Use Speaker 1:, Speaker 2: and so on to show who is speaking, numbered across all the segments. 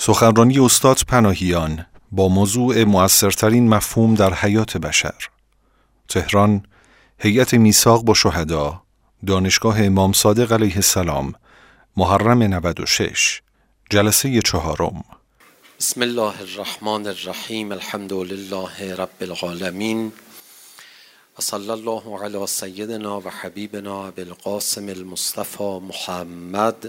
Speaker 1: سخنرانی استاد پناهیان با موضوع مؤثرترین مفهوم در حیات بشر. تهران، هیئت میثاق با شهدا، دانشگاه امام صادق علیه السلام، محرم 96، جلسه 4.
Speaker 2: بسم الله الرحمن الرحیم. الحمد لله رب العالمین و صلی الله علی سیدنا و حبیبنا ابوالقاسم المصطفى محمد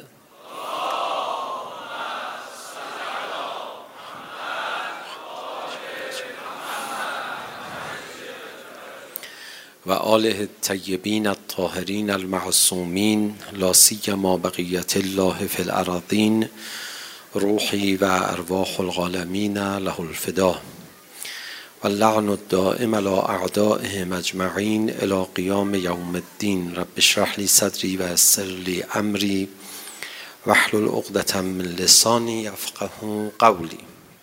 Speaker 2: و آله الطیبین الطاهرین المعصومین، لا سیما بقیت الله فی الارضین، روحی و ارواح العالمین له الفدا و اللعن الدائم علی اعدائهم اجمعین الی قیام یوم الدین. رب اشرح لی صدری و یسر لی امری واحلل عقدة من لسانی یفقهوا قولی.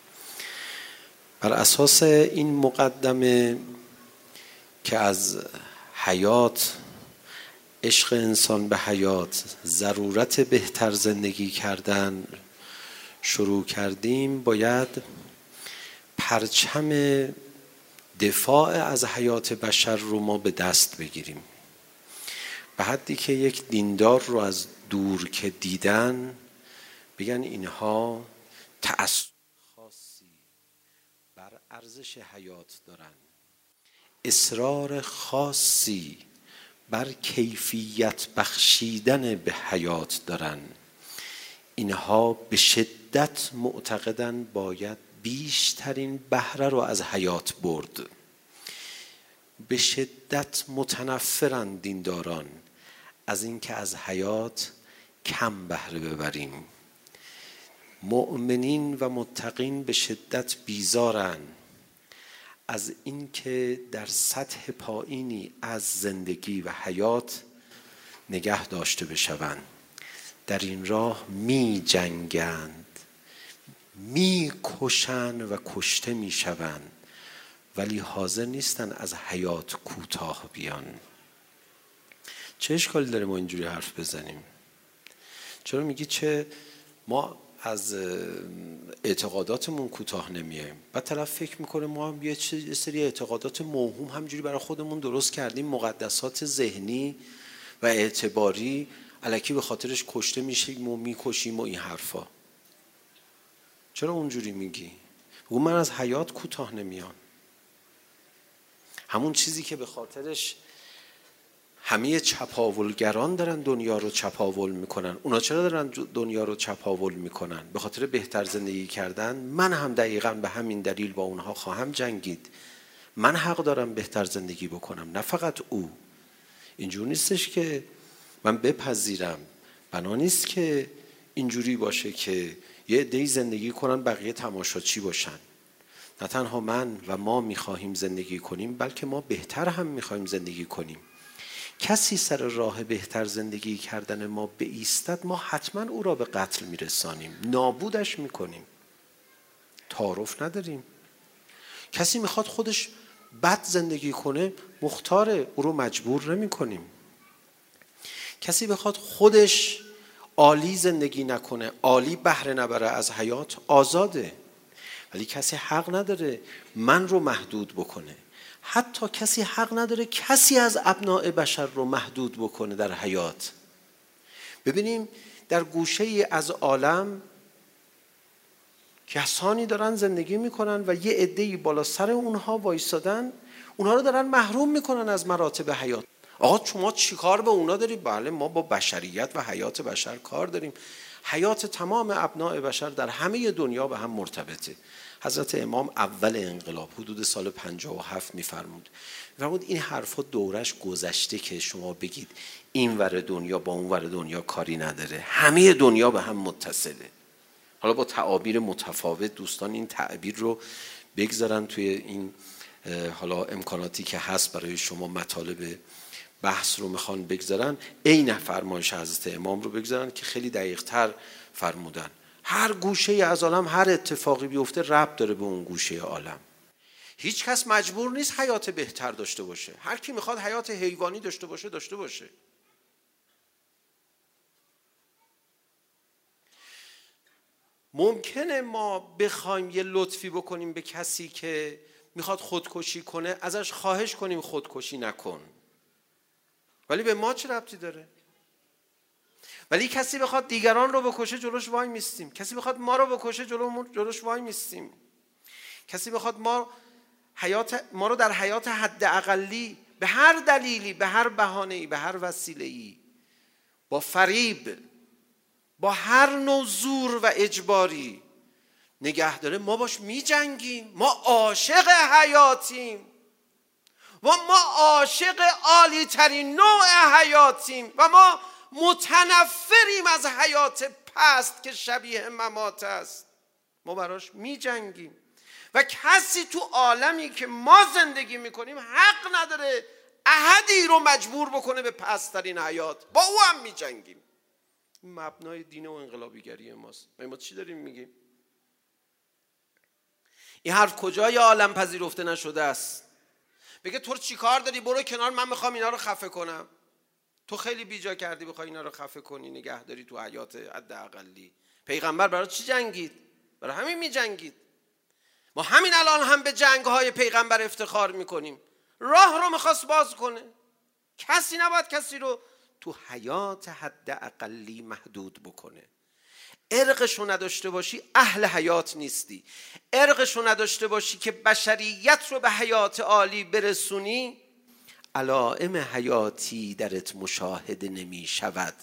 Speaker 2: بر اساس این مقدمه که از حیات، عشق انسان به حیات، ضرورت بهتر زندگی کردن شروع کردیم، باید پرچم دفاع از حیات بشر رو ما به دست بگیریم. به حدی که یک دیندار رو از دور که دیدن بگن اینها تأثیر خاصی بر ارزش حیات دارن، اصرار خاصی بر کیفیت بخشیدن به حیات دارن. اینها به شدت معتقدن باید بیشترین بهره رو از حیات برد. به شدت متنفرن دینداران از اینکه از حیات کم بهره ببریم. مؤمنین و متقین به شدت بیزارن از اینکه در سطح پایینی از زندگی و حیات نگه داشته بشوند. در این راه می جنگند، می کشند و کشته می شوند، ولی حاضر نیستن از حیات کوتاه بیان. چه اشکالی داره ما اینجوری حرف بزنیم؟ چرا میگی چه ما از اعتقاداتمون کوتاه نمیایم؟ بعد طرف فکر میکنه ما هم یه سری اعتقادات موهوم همجوری برای خودمون درست کردیم، مقدسات ذهنی و اعتباری، الکی به خاطرش کشته میشیم و میکشیم و این حرفا. چرا اونجوری میگی؟ بگو من از حیات کوتاه نمیام. همون چیزی که به خاطرش همه چپاولگران دارن دنیا رو چپاول میکنن. اونا چرا دارن دنیا رو چپاول میکنن؟ به خاطر بهتر زندگی کردن. من هم دقیقاً به همین دلیل با اونها خواهم جنگید. من حق دارم بهتر زندگی بکنم، نه فقط او. اینجور نیستش که من بپذیرم، بنا نیست که اینجوری باشه که یه عده‌ای زندگی کنن بقیه تماشاچی باشن. نه تنها من و ما میخواهیم زندگی کنیم، بلکه ما بهتر هم میخواهیم زندگی کنیم. کسی سر راه بهتر زندگی کردن ما بایستد، ما حتما او را به قتل میرسانیم، نابودش میکنیم. تعارف نداریم. کسی میخواد خودش بد زندگی کنه، مختاره، او رو مجبور نمی کنیم. کسی بخواد خودش عالی زندگی نکنه، عالی بهره نبره از حیات، آزاده. ولی کسی حق نداره من رو محدود بکنه. حتی کسی حق نداره کسی از ابناء بشر رو محدود بکنه در حیات. ببینیم در گوشه از عالم کسانی دارن زندگی میکنن و یه عده‌ای بالا سر اونها وایسادن، اونها رو دارن محروم میکنن از مراتب حیات. آقا شما چی کار به اونا داری؟ بله ما با بشریت و حیات بشر کار داریم. حیات تمام ابناء بشر در همه دنیا به هم مرتبطه. حضرت امام اول انقلاب حدود سال 57 میفرمود این حرفا دورش گذشته که شما بگید این ور دنیا با اون ور دنیا کاری نداره، همه دنیا به هم متصله. حالا با تعابیر متفاوت دوستان این تعبیر رو بگذارن توی این حالا امکاناتی که هست برای شما مطالب بحث رو میخوان بگذارن، عین فرمایش حضرت امام رو بگذارن که خیلی دقیق تر فرمودن. هر گوشه از عالم هر اتفاقی بیفته ربط داره به اون گوشه عالم. هیچ کس مجبور نیست حیات بهتر داشته باشه. هر کی میخواد حیات حیوانی داشته باشه داشته باشه. ممکنه ما بخوایم یه لطفی بکنیم به کسی که میخواد خودکشی کنه، ازش خواهش کنیم خودکشی نکن، ولی به ما چه ربطی داره؟ ولی کسی بخواد دیگران رو بکشه جلوش وای میستیم، کسی بخواد ما رو بکشه جلوش وای میستیم، کسی بخواد ما رو در حیات حد اقلی به هر دلیلی، به هر بهانه‌ای، به هر وسیله‌ای، با فریب، با هر نوع زور و اجباری نگه داره، ما باش میجنگیم. ما عاشق حیاتیم و ما عاشق عالی ترین نوع حیاتیم و ما متنفریم از حیات پست که شبیه ممات است. ما براش میجنگیم و کسی تو عالمی که ما زندگی میکنیم حق نداره احدی رو مجبور بکنه به پست‌ترین حیات. با او هم میجنگیم. این مبنای دین و انقلابیگری ماست. ما چی داریم میگیم؟ این حرف کجای عالم پذیرفته نشده است؟ بگه تو چی کار داری؟ برو کنار، من میخوام اینا رو خفه کنم. تو خیلی بیجا کردی بخوای اینا رو خفه کنی، نگه داری تو حیات حداقلی. پیغمبر برای چی جنگید؟ برای همین میجنگید. ما همین الان هم به جنگ‌های پیغمبر افتخار میکنیم. راه رو میخواست باز کنه. کسی نباید کسی رو تو حیات حداقلی محدود بکنه. ارقشو نداشته باشی اهل حیات نیستی. ارقشو نداشته باشی که بشریت رو به حیات عالی برسونی، علائم حیاتی درت مشاهده نمی شود.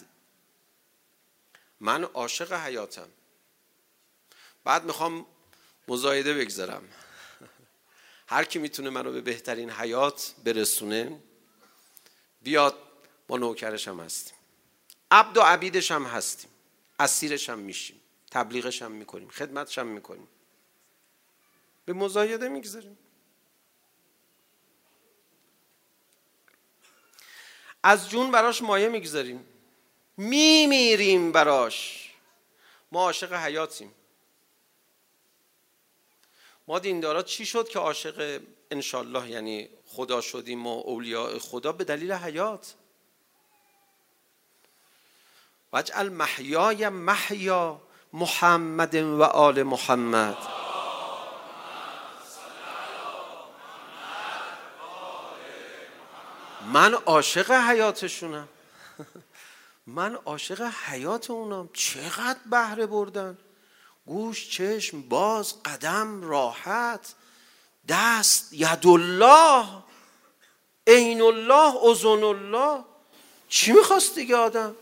Speaker 2: من عاشق حیاتم، بعد میخوام مزایده بگذارم. هر کی میتونه منو به بهترین حیات برسونه بیاد، ما نوکرش هم هستیم، عبد و عبیدش هم هستیم، اسیرش هم میشیم، تبلیغش هم میکنیم، خدمتش هم میکنیم، به مزایده میگذاریم. از جون براش مایه میگذاریم، میمیریم براش. ما عاشق حیاتیم. ما دیندارا چی شد که عاشق انشالله یعنی خدا شدیم و اولیاء خدا؟ به دلیل حیات. واجعل محیای محیا محمد و آل محمد. من عاشق حیاتشونم. من عاشق حیات اونم. چقدر بهره بردن، گوش، چشم باز، قدم راحت، دست ید الله، عین الله، اذن الله. چی میخواست دیگه آدم؟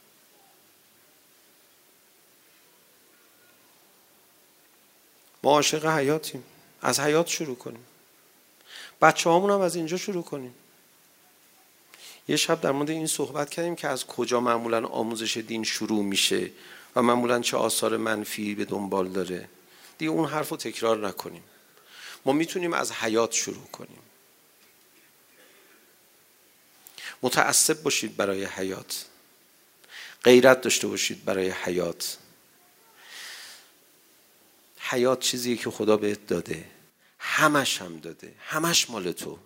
Speaker 2: ما عاشق حیاتیم. از حیات شروع کنیم. بچه هامون هم از اینجا شروع کنیم. یه شب در مورد این صحبت کردیم که از کجا معمولا آموزش دین شروع میشه و معمولا چه آثار منفی به دنبال داره. دیگه اون حرف رو تکرار نکنیم. ما میتونیم از حیات شروع کنیم. متعصب باشید برای حیات. غیرت داشته باشید برای حیات. حیات چیزیه که خدا بهت داده. همش هم داده. همش مال تو.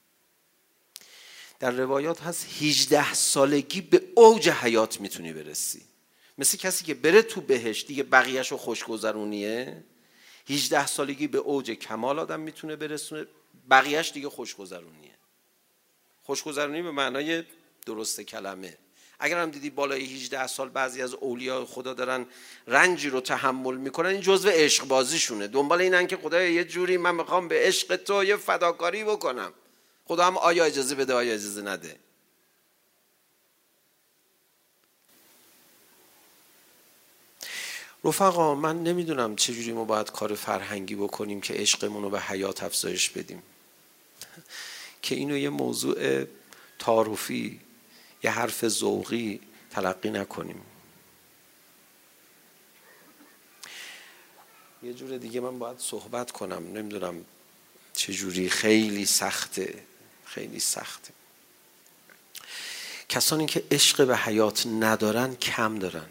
Speaker 2: در روایات هست 18 سالگی به اوج حیات میتونی برسی. مثل کسی که بره تو بهشت دیگه بقیه‌شو خوشگذرونیه. 18 سالگی به اوج کمال آدم میتونه برسونه، بقیه‌اش دیگه خوشگذرونیه. خوشگذرونی به معنای درست کلمه. اگر هم دیدی بالای 18 سال بعضی از اولیاء خدا دارن رنجی رو تحمل میکنن، این جزء عشق بازیشونه. دنبال اینن که خدایا یه جوری من میخوام به عشق تو یه فداکاری بکنم. خدا هم آیا اجازه بده آیا اجازه نده. رفقا من نمیدونم چجوری ما باید کار فرهنگی بکنیم که عشقمون رو به حیات افزایش بدیم، که اینو یه موضوع تعارفی، یه حرف ذوقی تلقی نکنیم. یه جور دیگه من باید صحبت کنم، نمیدونم چجوری. خیلی سخته، خیلی سخته. کسانی که عشق به حیات ندارن کم دارن،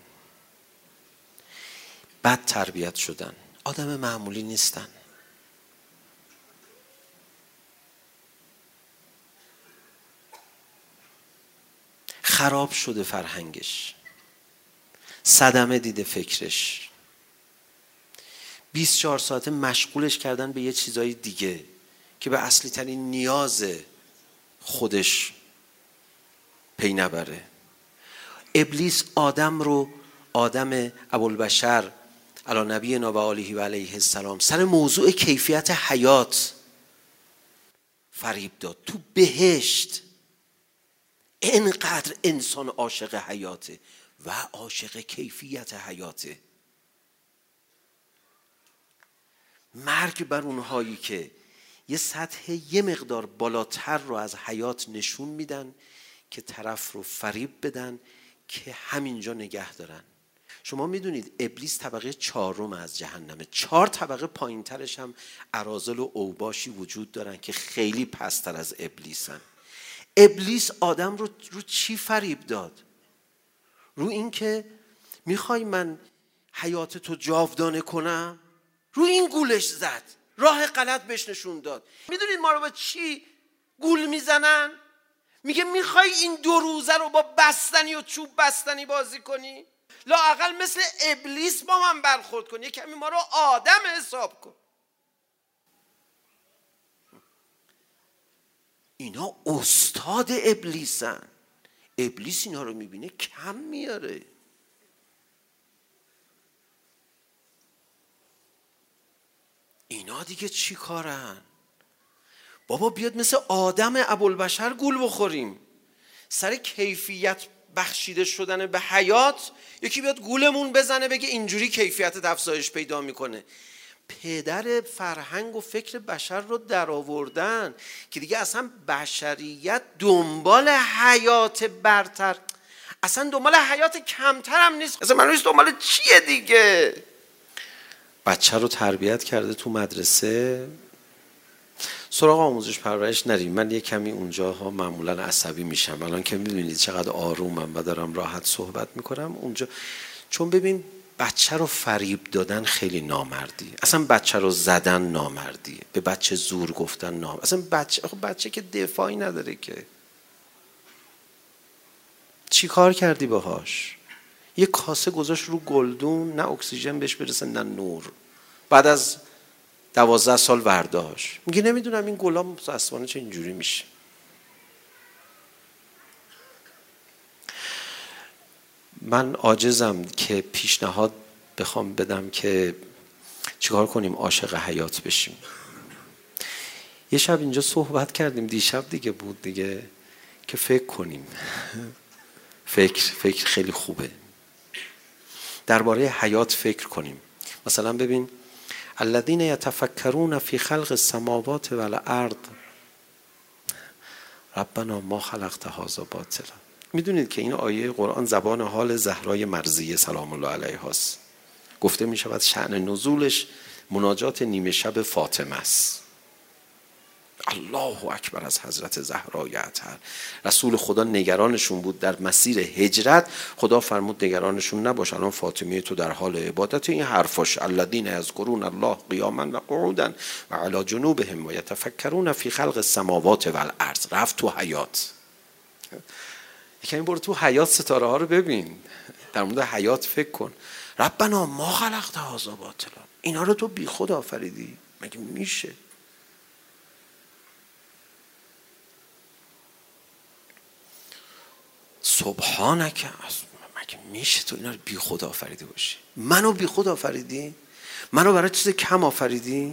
Speaker 2: بد تربیت شدن، آدم معمولی نیستن. خراب شده فرهنگش، صدمه دیده فکرش. 24 ساعته مشغولش کردن به یه چیزای دیگه که به اصلی ترین نیاز خودش پی نبره. ابلیس آدم ابوالبشر علی نبینا و آله و علیه السلام سر موضوع کیفیت حیات فریب داد. تو بهشت اینقدر انسان عاشق حیاته و عاشق کیفیت حیاته. مرگ بر اونهایی که یه سطح یه مقدار بالاتر رو از حیات نشون میدن که طرف رو فریب بدن که همینجا نگه دارن. شما میدونید ابلیس طبقه 4 از جهنمه. 4 طبقه پایین ترش هم اراذل و اوباشی وجود دارن که خیلی پستر از ابلیسن. ابلیس آدم رو چی فریب داد؟ رو این که میخوای من حیات تو جاودانه کنم؟ رو این گولش زد، راه غلط بهش نشون داد. میدونید ما رو با چی گول میزنن؟ میگه میخوای این 2 روزه رو با بستنی و چوب بستنی بازی کنی؟ لااقل مثل ابلیس با من برخورد کن، یه کمی ما رو آدم حساب کن. اینا استاد ابلیسن. ابلیس اینا رو میبینه کم میاره. اینا دیگه چی کارن؟ بابا بیاد مثل آدم ابوالبشر گول بخوریم سر کیفیت بخشیده شدن به حیات. یکی بیاد گولمون بزنه بگه اینجوری کیفیت افزایش پیدا میکنه. پدر فرهنگ و فکر بشر رو در آوردن که دیگه اصلا بشریت دنبال حیات برتر، اصلا دنبال حیات کمتر هم نیست. اصلا منویس دنبال چیه دیگه؟ بچه رو تربیت کرده تو مدرسه، سراغ آموزش پرورش نریم. من یه کمی اونجاها معمولا عصبی میشم. الان که میدونید چقدر آرومم و دارم راحت صحبت میکنم اونجا، چون ببین بچه رو فریب دادن خیلی نامردی، اصلا بچه رو زدن نامردیه، به بچه زور گفتن نامردی. اصلا بچه که دفاعی نداره که. چی کار کردی باهاش؟ یه کاسه گذاشت رو گلدون، نه اکسیژن بهش برسه نه نور. بعد از 12 سال برداشت، میگه نمیدونم این گلام متاسفانه چه اینجوری میشه. من عاجزم که پیشنهاد بخوام بدم که چیکار کنیم عاشق حیات بشیم. یه شب اینجا صحبت کردیم، دیشب دیگه بود دیگه، که فکر کنیم. فکر خیلی خوبه. درباره حیات فکر کنیم. مثلا ببین الذین یتفکرون فی خلق السماوات والارض ربنا ما خلقت هذا باطلا. میدونید که این آیه قرآن زبان حال زهرای مرضیه سلام الله علیها است. گفته می شود شأن نزولش مناجات نیمه شب فاطمه است. الله اکبر از حضرت زهرای اطهر. رسول خدا نگرانشون بود در مسیر هجرت. خدا فرمود نگرانشون نباش، الان فاطمه تو در حال عبادت. این حرفاش الذین یذکرون الله قیاما و قعودا و علی جنوبهم و یتفکرون فی خلق السماوات والارض. رفت تو حیات. یعنی برو تو حیات ستاره ها رو ببین، در مورد حیات فکر کن. ربنا ما خلقت هذا باطلا. اینا رو تو بی خود آفریدی؟ مگه میشه؟ سبحانک، مگه میشه تو اینا رو بی خود آفریده باشی؟ منو بی خود آفریدی؟ منو برای چیز کم آفریدی؟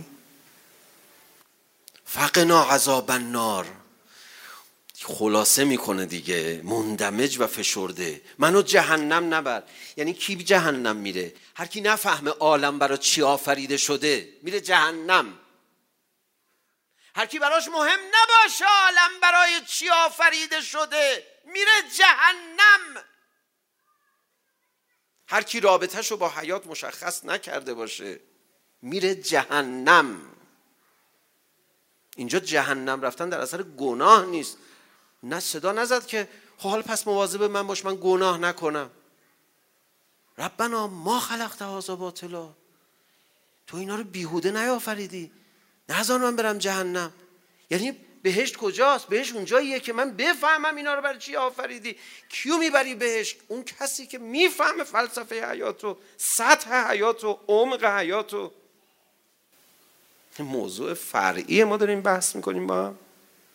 Speaker 2: فقنا عذاب النار. خلاصه میکنه دیگه، مندمج و فشرده. منو جهنم نبر. یعنی کی به جهنم میره؟ هر کی نفهمه عالم برای چی آفریده شده میره جهنم. هر کی براش مهم نباشه عالم برای چی آفریده شده میره جهنم. هر کی رابطه‌شو با حیات مشخص نکرده باشه میره جهنم. اینجا جهنم رفتن در اثر گناه نیست. نه صدا نزد که حال پس مواظب من باش من گناه نکنم. ربنا ما خلقت هذا باطلا. تو اینا رو بیهوده نیافریدی، نذار من برم جهنم. یعنی بهشت کجاست؟ بهشت اونجاییه که من بفهمم اینا رو برای چی آفریدی. کیو میبری بهشت؟ اون کسی که میفهمه فلسفه حیاتو، سطح حیاتو، عمق حیاتو. موضوع فرعی ما داریم بحث میکنیم با هم.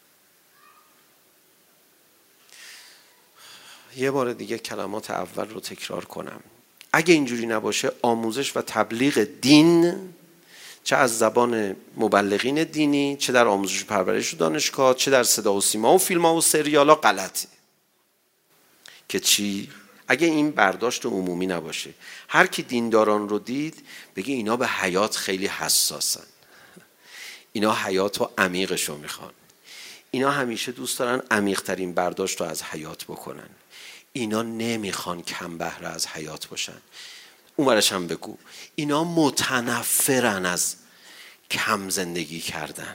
Speaker 2: یه بار دیگه کلمات اول رو تکرار کنم. اگه اینجوری نباشه آموزش و تبلیغ دین، چه از زبان مبلغین دینی، چه در آموزش و پرورش و دانشگاه، چه در صدا و سیما و فیلم ها و سریال ها غلطه. که چی؟ اگه این برداشت عمومی نباشه، هر کی دینداران رو دید بگه اینا به حیات خیلی حساسن، اینا حیات و عمیقش رو میخوان، اینا همیشه دوست دارن عمیق ترین برداشت رو از حیات بکنن، اینا نمیخوان کم بهره از حیات باشن. اون برش هم بگو اینا متنفرن از کم زندگی کردن.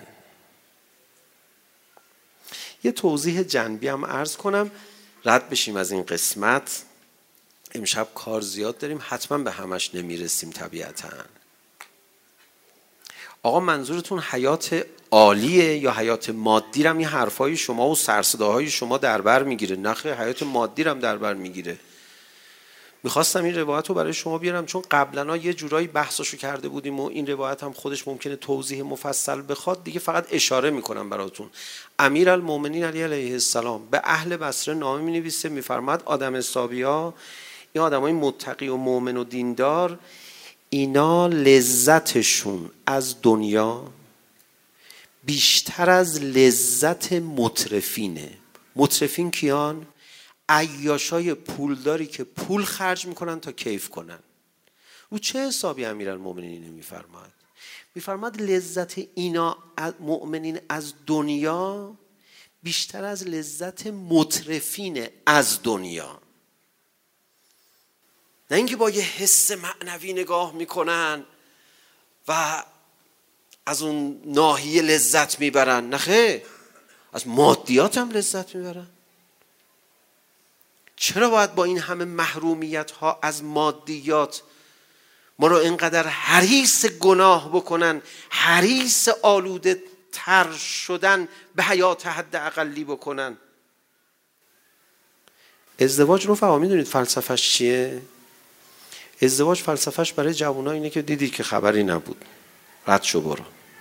Speaker 2: یه توضیح جنبی هم عرض کنم رد بشیم از این قسمت. امشب کار زیاد داریم، حتما به همش نمیرسیم طبیعتاً. آقا منظورتون حیات عالیه یا حیات مادی؟ رم این حرفای شما و سرصداهای شما در بر میگیره. نخیر، حیات مادی رم در بر میگیره. میخواستم این روایت رو برای شما بیارم چون قبلا یه جورایی بحثشو کرده بودیم و این روایت هم خودش ممکنه توضیح مفصل بخواد، دیگه فقط اشاره میکنم براتون. امیرالمومنین علی علیه السلام به اهل بصره نامه مینویسه، میفرماد آدم حسابیا، این آدمای متقی و مؤمن و دیندار، اینا لذتشون از دنیا بیشتر از لذت مترفینه. مترفین کیان؟ عیاشای پولداری که پول خرج میکنن تا کیف کنن. او چه حسابی امیرالمومنین میفرماد؟ میفرماد لذت اینا مؤمنین از دنیا بیشتر از لذت مترفین از دنیا. نه اینکه با یه حس معنوی نگاه میکنن و از اون ناحیه لذت میبرن، نه خیر، از مادیات هم لذت میبرن. چرا باید با این همه محرومیت ها از مادیات ما رو اینقدر حریص گناه بکنن، حریص آلوده تر شدن به حیات حد اقلی بکنن؟ ازدواج رفقا میدونید فلسفهش چیه؟ ازدواج فلسفهش برای جوونا اینه که دیدی که خبری نبود، رد شو برو.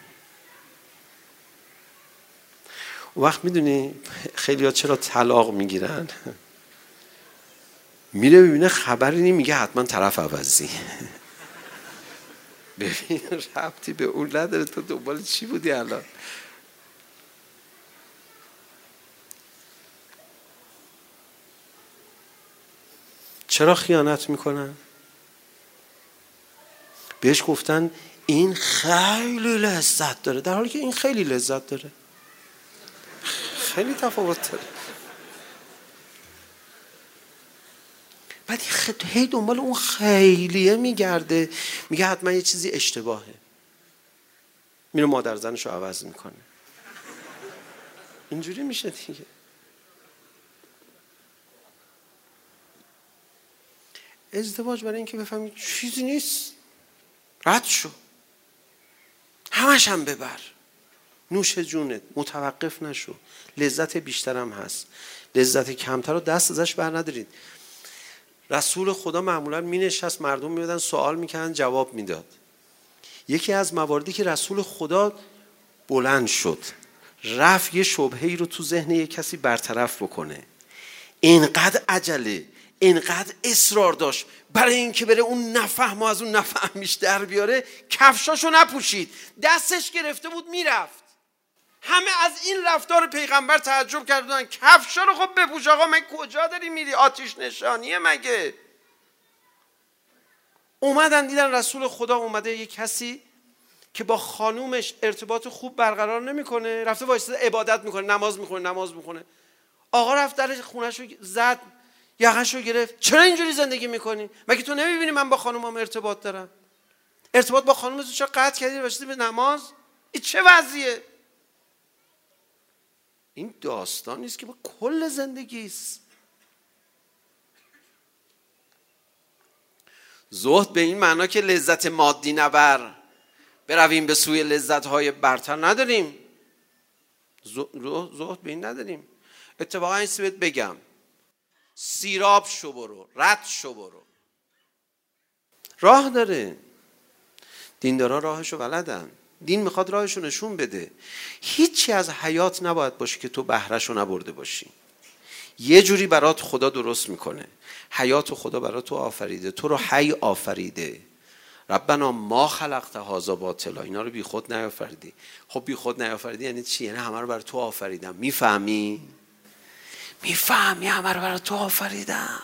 Speaker 2: اون وقت میدونی خیلی ها چرا طلاق میگیرن؟ میره ببینه خبری نی، میگه حتما طرف عوضی. ببین ربطی به اون نداره، تو دنبال چی بودی الان؟ چرا خیانت میکنن؟ بهش گفتن این خیلی لذت داره، در حالی که این خیلی لذت داره. خیلی تفاوت داره. بعد هی دنبال اون خیلیه میگرده، میگه حتما یه چیزی اشتباهه، میره مادر زنشو عوض میکنه. اینجوری میشه دیگه. ازدواج برای اینکه بفهمی چیزی نیست، رد شو، همش هم ببر، نوش جونت، متوقف نشو. لذت بیشتر هم هست، لذت کمتر رو دست ازش بر ندارید. رسول خدا معمولا می نشست، مردم می بدن سوال میکردن، جواب میداد. یکی از مواردی که رسول خدا بلند شد رفت یه شبهه‌ای رو تو ذهن یک کسی برطرف بکنه، اینقدر عجله، اینقدر اصرار داشت برای اینکه بره اون نفهم و از اون نفهمیش در بیاره، کفشاشو نپوشید، دستش گرفته بود میرفت. همه از این رفتار پیغمبر تعجب کردن. کفشا رو خب بپوش آقا، من کجا داری میری؟ آتش نشانیه مگه؟ اومدن دیدن رسول خدا اومده، یک کسی که با خانومش ارتباط خوب برقرار نمیکنه، رفته وایساده عبادت میکنه، نماز میخونه. آقا رفت در خونه‌شو زد، یقه‌شو گرفت. چرا اینجوری زندگی میکنی؟ مگه تو نمیبینی من با خانومم ارتباط دارم؟ ارتباط با خانومت رو چرا قطع کردی رسیدی به نماز؟ این چه وضعیه؟ این داستان نیست که با کل زندگی است. زهد به این معنا که لذت مادی نبر، برویم به سوی لذت‌های برتر نداریم. زهد به این نداریم. اتفاقا این بهت بگم، سیراب شو برو، رد شو برو. راه داره، دیندارا راهشو بلدن. دین میخواد راهشو نشون بده. هیچی از حیات نباید باشه که تو بهرهشو نبرده باشی. یه جوری برات خدا درست میکنه. حیات خدا برات تو آفریده، تو رو حی آفریده. ربنا ما خلقت هذا باطلا، اینا رو بی خود نیافریدی. خب بی خود نیافریدی یعنی چی؟ یعنی همه رو برای تو آفریدم. میفهمی همه رو برای تو آفریدم.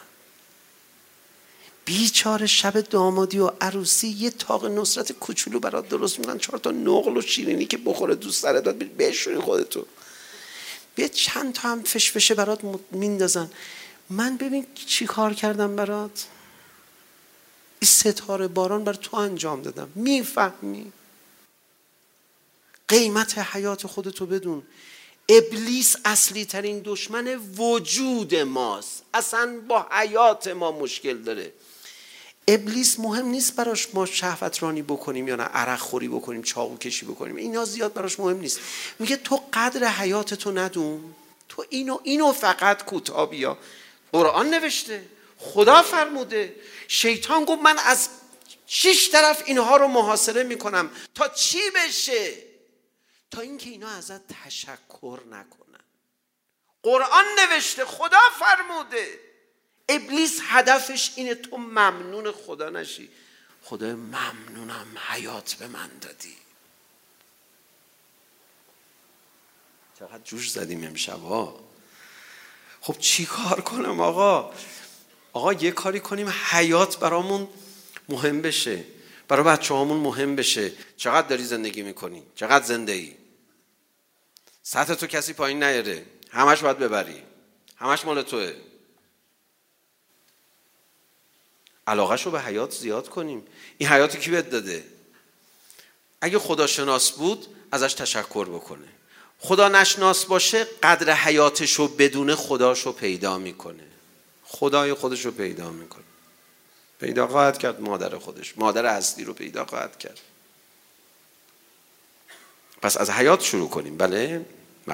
Speaker 2: بیچاره شب دامادی و عروسی یه تاق نصرت کوچولو برات درست میکنن، 4 تا نقل و شیرینی که بخوره دوست دارت بشوری خودتو، بیا چند تا هم فشفشه برات میندازن. من ببین چی کار کردم برات، این ستاره باران بر تو انجام دادم. میفهمی؟ قیمت حیات خودتو بدون. ابلیس اصلی ترین دشمن وجود ماست، اصلا با حیات ما مشکل داره. ابلیس مهم نیست براش ما شهوت رانی بکنیم یا نه عرق خوری بکنیم، چاقو کشی بکنیم، اینا زیاد براش مهم نیست. میگه تو قدر حیاتتو ندون، تو اینو فقط کوتاه بیا. قرآن نوشته، خدا فرموده، شیطان گفت من از 6 طرف اینها رو محاصره میکنم. تا چی بشه؟ تا اینکه اینا ازت تشکر نکنن. قرآن نوشته، خدا فرموده. ابلیس هدفش اینه تو ممنون خدا نشی. خدا ممنونم حیات به من دادی. چقدر جوش زدیم امشب ها. خب چی کار کنم آقا یه کاری کنیم حیات برامون مهم بشه، برای بچه هامون مهم بشه. چقدر داری زندگی میکنی؟ چقدر زنده ای؟ سطح تو کسی پایین نیاره، همش باید ببری، همش مال توه. علاقهشو به حیات زیاد کنیم. این حیاتی کی بهت داده؟ اگه خدا شناس بود ازش تشکر بکنه. خدا نشناس باشه قدر حیاتشو بدون خداشو پیدا میکنه. خدای خودشو پیدا میکنه. پیدا خواهد کرد مادر خودش، مادر اصلی رو پیدا خواهد کرد. پس از حیات شروع کنیم. بله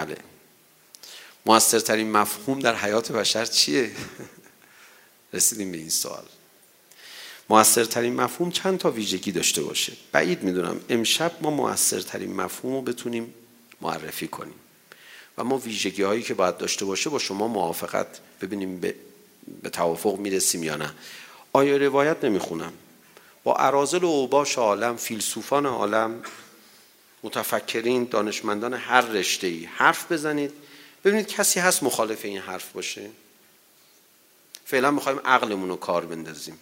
Speaker 2: مؤثرترین مفهوم در حیات بشر چیه؟ رسیدیم به این سوال. مؤثرترین مفهوم چند تا ویژگی داشته باشه. بعید میدونم امشب ما مؤثرترین مفهوم رو بتونیم معرفی کنیم و ما ویژگی هایی که باید داشته باشه با شما موافقت ببینیم به توافق میرسیم یا نه. آیه روایت نمیخونم. با اراذل و اوباش عالم، فیلسوفان عالم، متفکرین، دانشمندان هر رشته‌ای حرف بزنید، ببینید کسی هست مخالف این حرف باشه. فعلا میخوایم عقلمون رو کار بندازیم.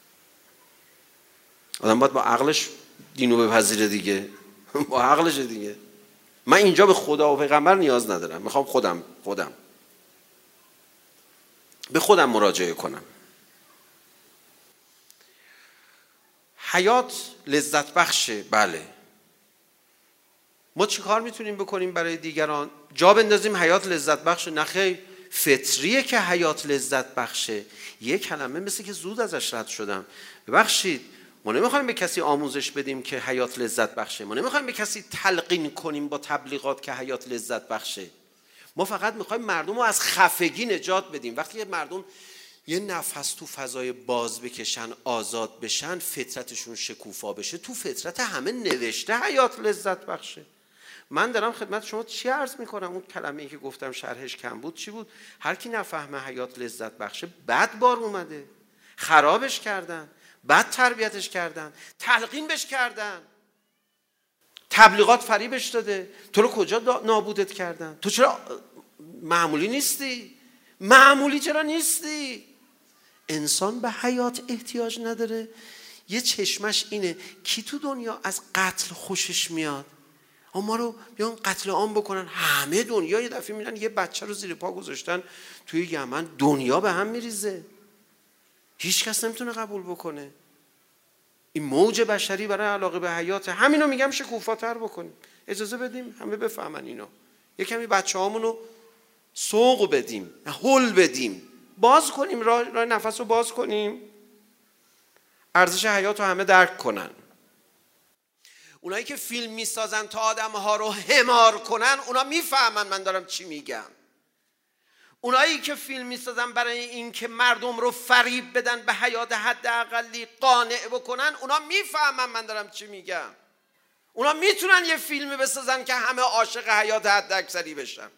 Speaker 2: آدم باید با عقلش دینو بپذیره دیگه. با عقلش دیگه. من اینجا به خدا و پیغمبر نیاز ندارم، میخوام خودم به خودم مراجعه کنم. حیات لذت بخشه. بله. ما چی کار میتونیم بکنیم برای دیگران؟ جا بندازیم حیات لذت بخشه؟ نه خیر، فطریه که حیات لذت بخشه. یه کلمه مثل که زود ازش رد شدم. ببخشید، ما نمیخوایم به کسی آموزش بدیم که حیات لذت بخشه. ما نمیخوایم به کسی تلقین کنیم با تبلیغات که حیات لذت بخشه. ما فقط میخوایم مردم رو از خفگی نجات بدیم. وقتی مردم یه نفس تو فضای باز بکشن، آزاد بشن، فطرتشون شکوفا بشه، تو فطرت همه نوشته حیات لذت بخشه. من دارم خدمت شما چی عرض میکنم؟ اون کلمه‌ای که گفتم شرحش کم بود چی بود؟ هر کی نفهمه حیات لذت بخشه بد بار اومده، خرابش کردن، بد تربیتش کردن، تلقین بش کردن، تبلیغات فریبش داده. تو رو کجا نابودت کردن؟ تو چرا معمولی نیستی؟ معمولی چرا نیستی؟ انسان به حیات احتیاج نداره؟ یه چشمش اینه. کی تو دنیا از قتل خوشش میاد؟ ما رو بیان قتل عام بکنن. همه دنیا یه دفعه میرن یه بچه رو زیر پا گذاشتن توی یمن، دنیا به هم میریزه. هیچ کس نمیتونه قبول بکنه. این موج بشری برای علاقه به حیات. همینو میگم شکوفاتر بکنیم. اجازه بدیم همه بفهمن اینو. یه کمی بچه‌هامونو سوق بدیم، هول بدیم، باز کنیم، راه نفس رو باز کنیم، ارزش حیات رو همه درک کنن. اونایی که فیلم میسازن تا آدم‌ها رو حمار کنن، اونا میفهمن من دارم چی میگم. اونایی که فیلم میسازن برای این که مردم رو فریب بدن، به حیات حداقلی قانع بکنن، اونا میفهمن من دارم چی میگم. اونا میتونن یه فیلمی بسازن که همه عاشق حیات حداکثری بشن.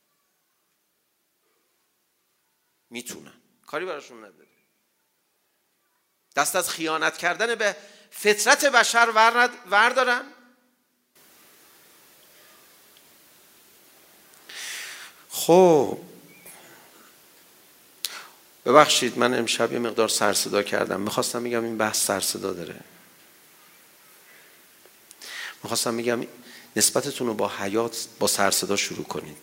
Speaker 2: میتونن، کاری براشون نداره. دست از خیانت کردن به فطرت بشر وردارن. خب ببخشید من امشب یه مقدار سرصدا کردم. میخواستم بگم این بحث سرصدا داره. میخواستم بگم نسبتتون رو با حیات با سرصدا شروع کنید.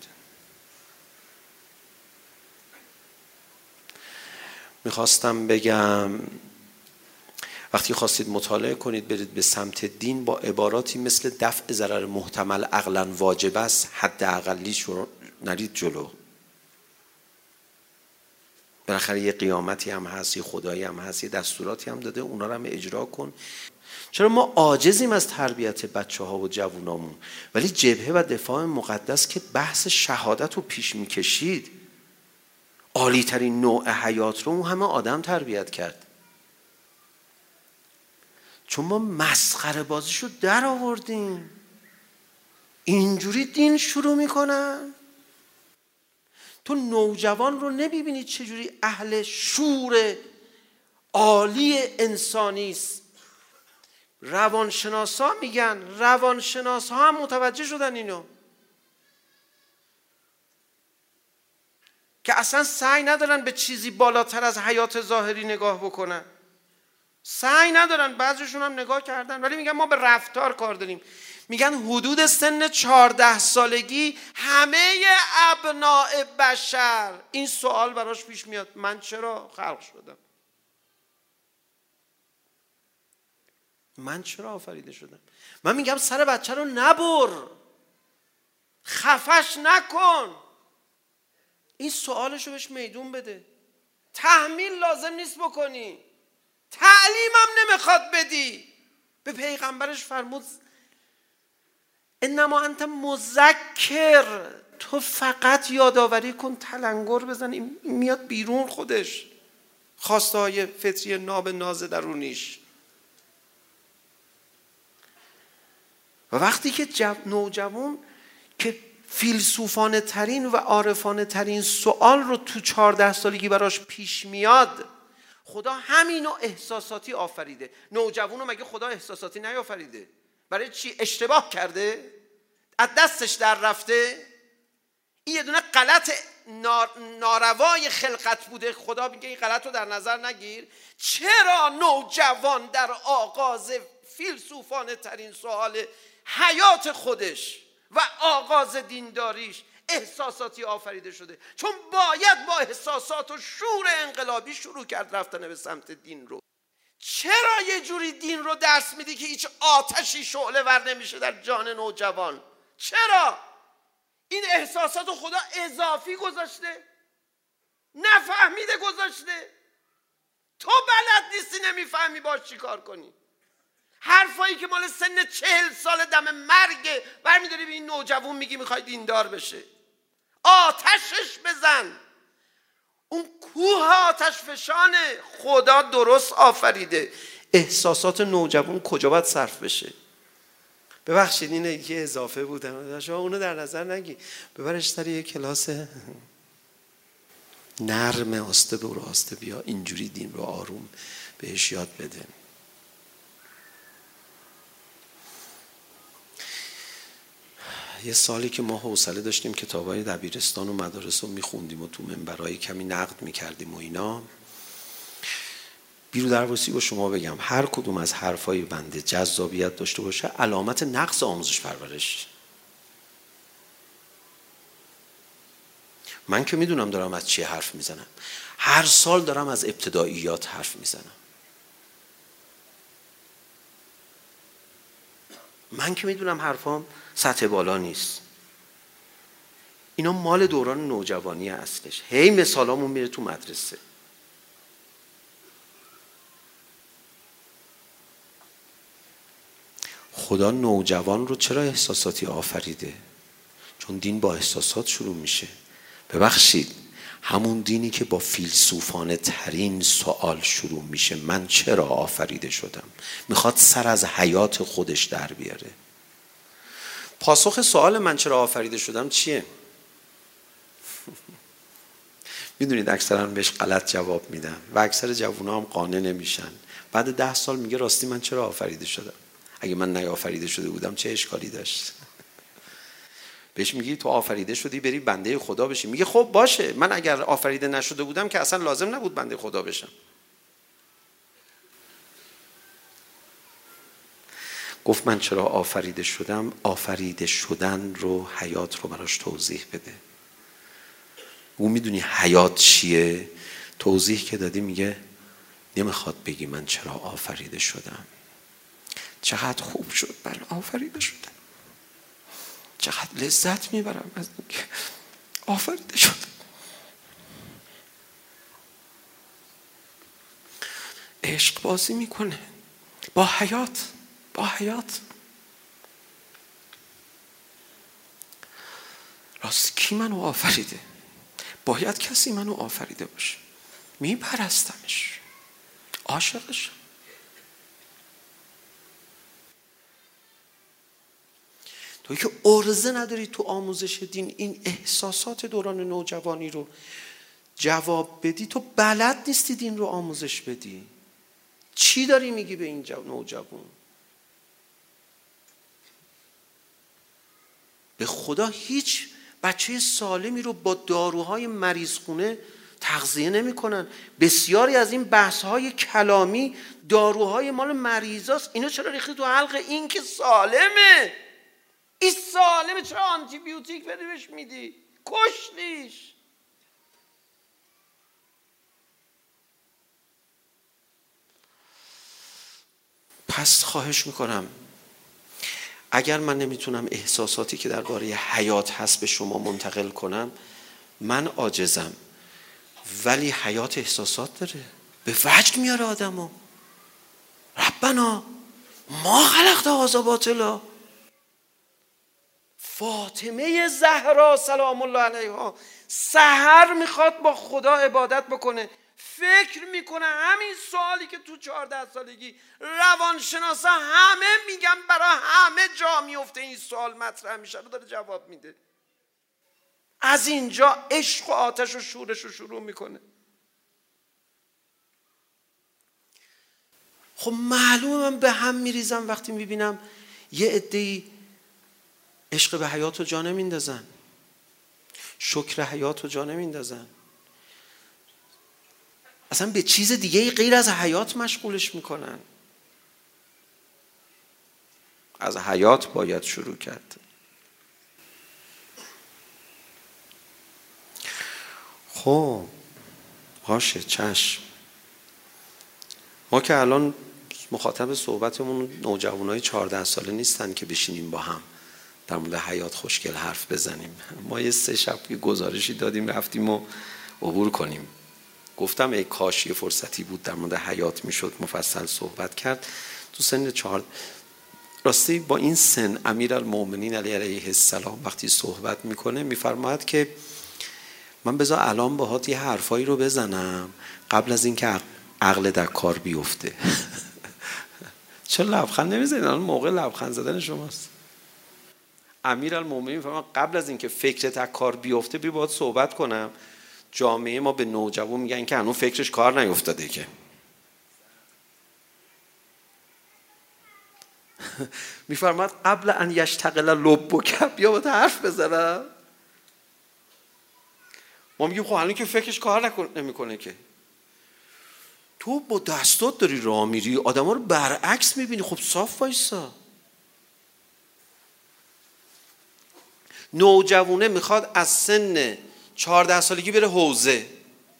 Speaker 2: میخواستم بگم وقتی خواستید مطالعه کنید برید به سمت دین با عباراتی مثل دفع ضرر محتمل عقلاً واجب است، حداقلی نرید جلو. بالاخره یه قیامتی هم هست، یه خدایی هم هست، یه دستوراتی هم داده، اونا رو هم اجرا کن. چرا ما عاجزیم از تربیت بچه ها و جوونامون، ولی جبهه و دفاع مقدس که بحث شهادت رو پیش میکشید، عالی ترین نوع حیات رو اون همه آدم تربیت کرد. چون ما مسخره بازیشو در آوردیم. اینجوری دین شروع میکنن. تو نوجوان رو نمیبینی چجوری اهل شور عالی انسانی است. روانشناسا میگن، روانشناسا هم متوجه شدن اینو، که اصلا سعی ندارن به چیزی بالاتر از حیات ظاهری نگاه بکنن. سعی ندارن، بعضیشون هم نگاه کردن ولی میگن ما به رفتار کار داریم. میگن حدود سن 14 سالگی همه ابناء بشر این سوال براش پیش میاد: من چرا خلق شدم؟ من چرا آفریده شدم؟ من میگم سر بچه رو نبر، خفش نکن، این سوالشو بهش میدون بده. تحمیل لازم نیست بکنی، تعلیم هم نمیخواد بدی. به پیغمبرش فرمود انما انت مذکر، تو فقط یادآوری کن، تلنگر بزن، این میاد بیرون خودش، خواسته های فطری ناب ناز درونیش. و وقتی که نوجوان که فیلسوفانه ترین و عارفانه ترین سوال رو تو 14 سالگی براش پیش میاد، خدا همینو احساساتی آفریده. نوجوانو مگه خدا احساساتی نیافریده؟ برای چی؟ اشتباه کرده؟ از دستش در رفته؟ این یه دونه غلط ناروای خلقت بوده، خدا میگه این غلط رو در نظر نگیر. چرا نوجوان در آغاز فیلسوفانه ترین سوال حیات خودش و آغاز دینداریش احساساتی آفریده شده؟ چون باید با احساسات و شور انقلابی شروع کرد رفتن به سمت دین رو. چرا یه جوری دین رو درس میدی که هیچ آتشی شعله ور نمیشه در جان نوجوان؟ چرا؟ این احساسات خدا اضافی گذاشته، نفهمیده گذاشته. تو بلد نیستی، نمیفهمی باش چی کار کنی. حرفایی که مال سن 40 سال دم مرگه برمیداری به این نوجوان میگی میخوای دیندار بشه. آتشش بزن. اون کوه آتش فشانه. خدا درست آفریده. احساسات نوجوان کجا باید صرف بشه؟ ببخشید این یه اضافه بودم، شما اونو در نظر نگی. ببرش سر یه کلاس نرم، آسته برو آسته بیا، اینجوری دین رو آروم بهش یاد بده. یه سالی که ما حوصله داشتیم کتابای دبیرستان و مدارس رو میخوندیم و تو منبرهای کمی نقد میکردیم و اینا، بیرو درواسی با شما بگم هر کدوم از حرفای بنده جذابیت داشته باشه علامت نقص آموزش پرورش. من که میدونم دارم از چی حرف میزنم. هر سال دارم از ابتداییات حرف میزنم. من که میدونم حرفام سطح بالا نیست. اینا مال دوران نوجوانی اصلش. هی مثالامون میره تو مدرسه. خدا نوجوان رو چرا احساساتی آفریده؟ چون دین با احساسات شروع میشه. ببخشید همون دینی که با فیلسوفانه ترین سوال شروع میشه: من چرا آفریده شدم؟ میخواد سر از حیات خودش در بیاره. پاسخ سوال من چرا آفریده شدم چیه؟ میدونید اکثرا بهش غلط جواب میدن و اکثر جوونا هم قانع نمیشن. بعد 10 سال میگه راستی من چرا آفریده شدم؟ اگه من نیافریده شده بودم چه اشکالی داشت؟ بهش میگی تو آفریده شدی بری بنده خدا بشی. میگه خب باشه، من اگر آفریده نشده بودم که اصلا لازم نبود بنده خدا بشم. گفت من چرا آفریده شدم؟ آفریده شدن رو، حیات رو براش توضیح بده. او میدونی حیات چیه؟ توضیح که دادی میگه نمیخواد بگی من چرا آفریده شدم. چقدر خوب شد من آفریده شدم، چقدر لذت میبرم از اینکه آفریده شدم. عشق بازی میکنه با حیات، با حیات. راست کی منو آفریده؟ باید کسی منو آفریده باشه. میپرستمش، عاشقشم. توی که عرضه نداری تو آموزش دین این احساسات دوران نوجوانی رو جواب بدی، تو بلد نیستی دین رو آموزش بدی. چی داری میگی به این نوجوان؟ به خدا هیچ بچه سالمی رو با داروهای مریضخونه تغذیه نمی کنن. بسیاری از این بحث‌های کلامی داروهای مال مریضاست. اینو چرا ریختی تو حلق این که سالمه؟ این سالمه، چرا آنتی بیوتیک بهش میدی؟ کشتیش. پس خواهش میکنم اگر من نمیتونم احساساتی که درباره حیات هست به شما منتقل کنم، من عاجزم. ولی حیات احساسات داره، به وجد میاره آدمو. ربنا ما خلقت هذا باطلا. فاطمه زهرا سلام الله علیها سحر میخواد با خدا عبادت بکنه، فکر میکنه همین سوالی که تو 14 سالگی روانشناسا همه میگن برای همه جا میفته این سوال مطرح میشه رو داره جواب میده. از اینجا عشق و آتش و شورش رو شروع میکنه. خب معلومه من به هم میریزم وقتی میبینم یه عده‌ای عشق به حیات رو جا نمیندازن، شکر حیات رو جا نمیندازن، اصلا به چیز دیگه غیر از حیات مشغولش میکنن. از حیات باید شروع کرد. خب باشه، چشم. ما که الان مخاطب صحبتمون نوجوانای 14 ساله نیستن که بشینیم با هم در مورد حیات خوشگل حرف بزنیم. ما یه 3 شب گزارشی دادیم رفتیم و عبور کنیم. گفتم ای کاش یه فرصتی بود در مورد حیات میشد مفصل صحبت کرد. تو سن 4 راستی با این سن امیرالمومنین علیه السلام وقتی صحبت میکنه میفرماید که من بذار الان باهات یه حرفایی رو بزنم قبل از اینکه عقل در کار بیفته. چرا لبخند نمیزنید؟ الان موقع لبخند زدن شماست. امیرالمومنین فرمود قبل از اینکه فکرت در کار بیفته بی باهات صحبت کنم. جامعه ما به نوجوان میگن که هنوز فکرش کار نیفتاده که. میفرماد قبل ان یشتغل لبک بیا باهات حرف بزنم. ما میگیم خب الان که فکرش کار نمیکنه که. تو با دستات داری راه میری، آدما رو برعکس میبینی. خب صاف وایسا. نوجوانه میخواد از سن 14 سالگی بره حوزه.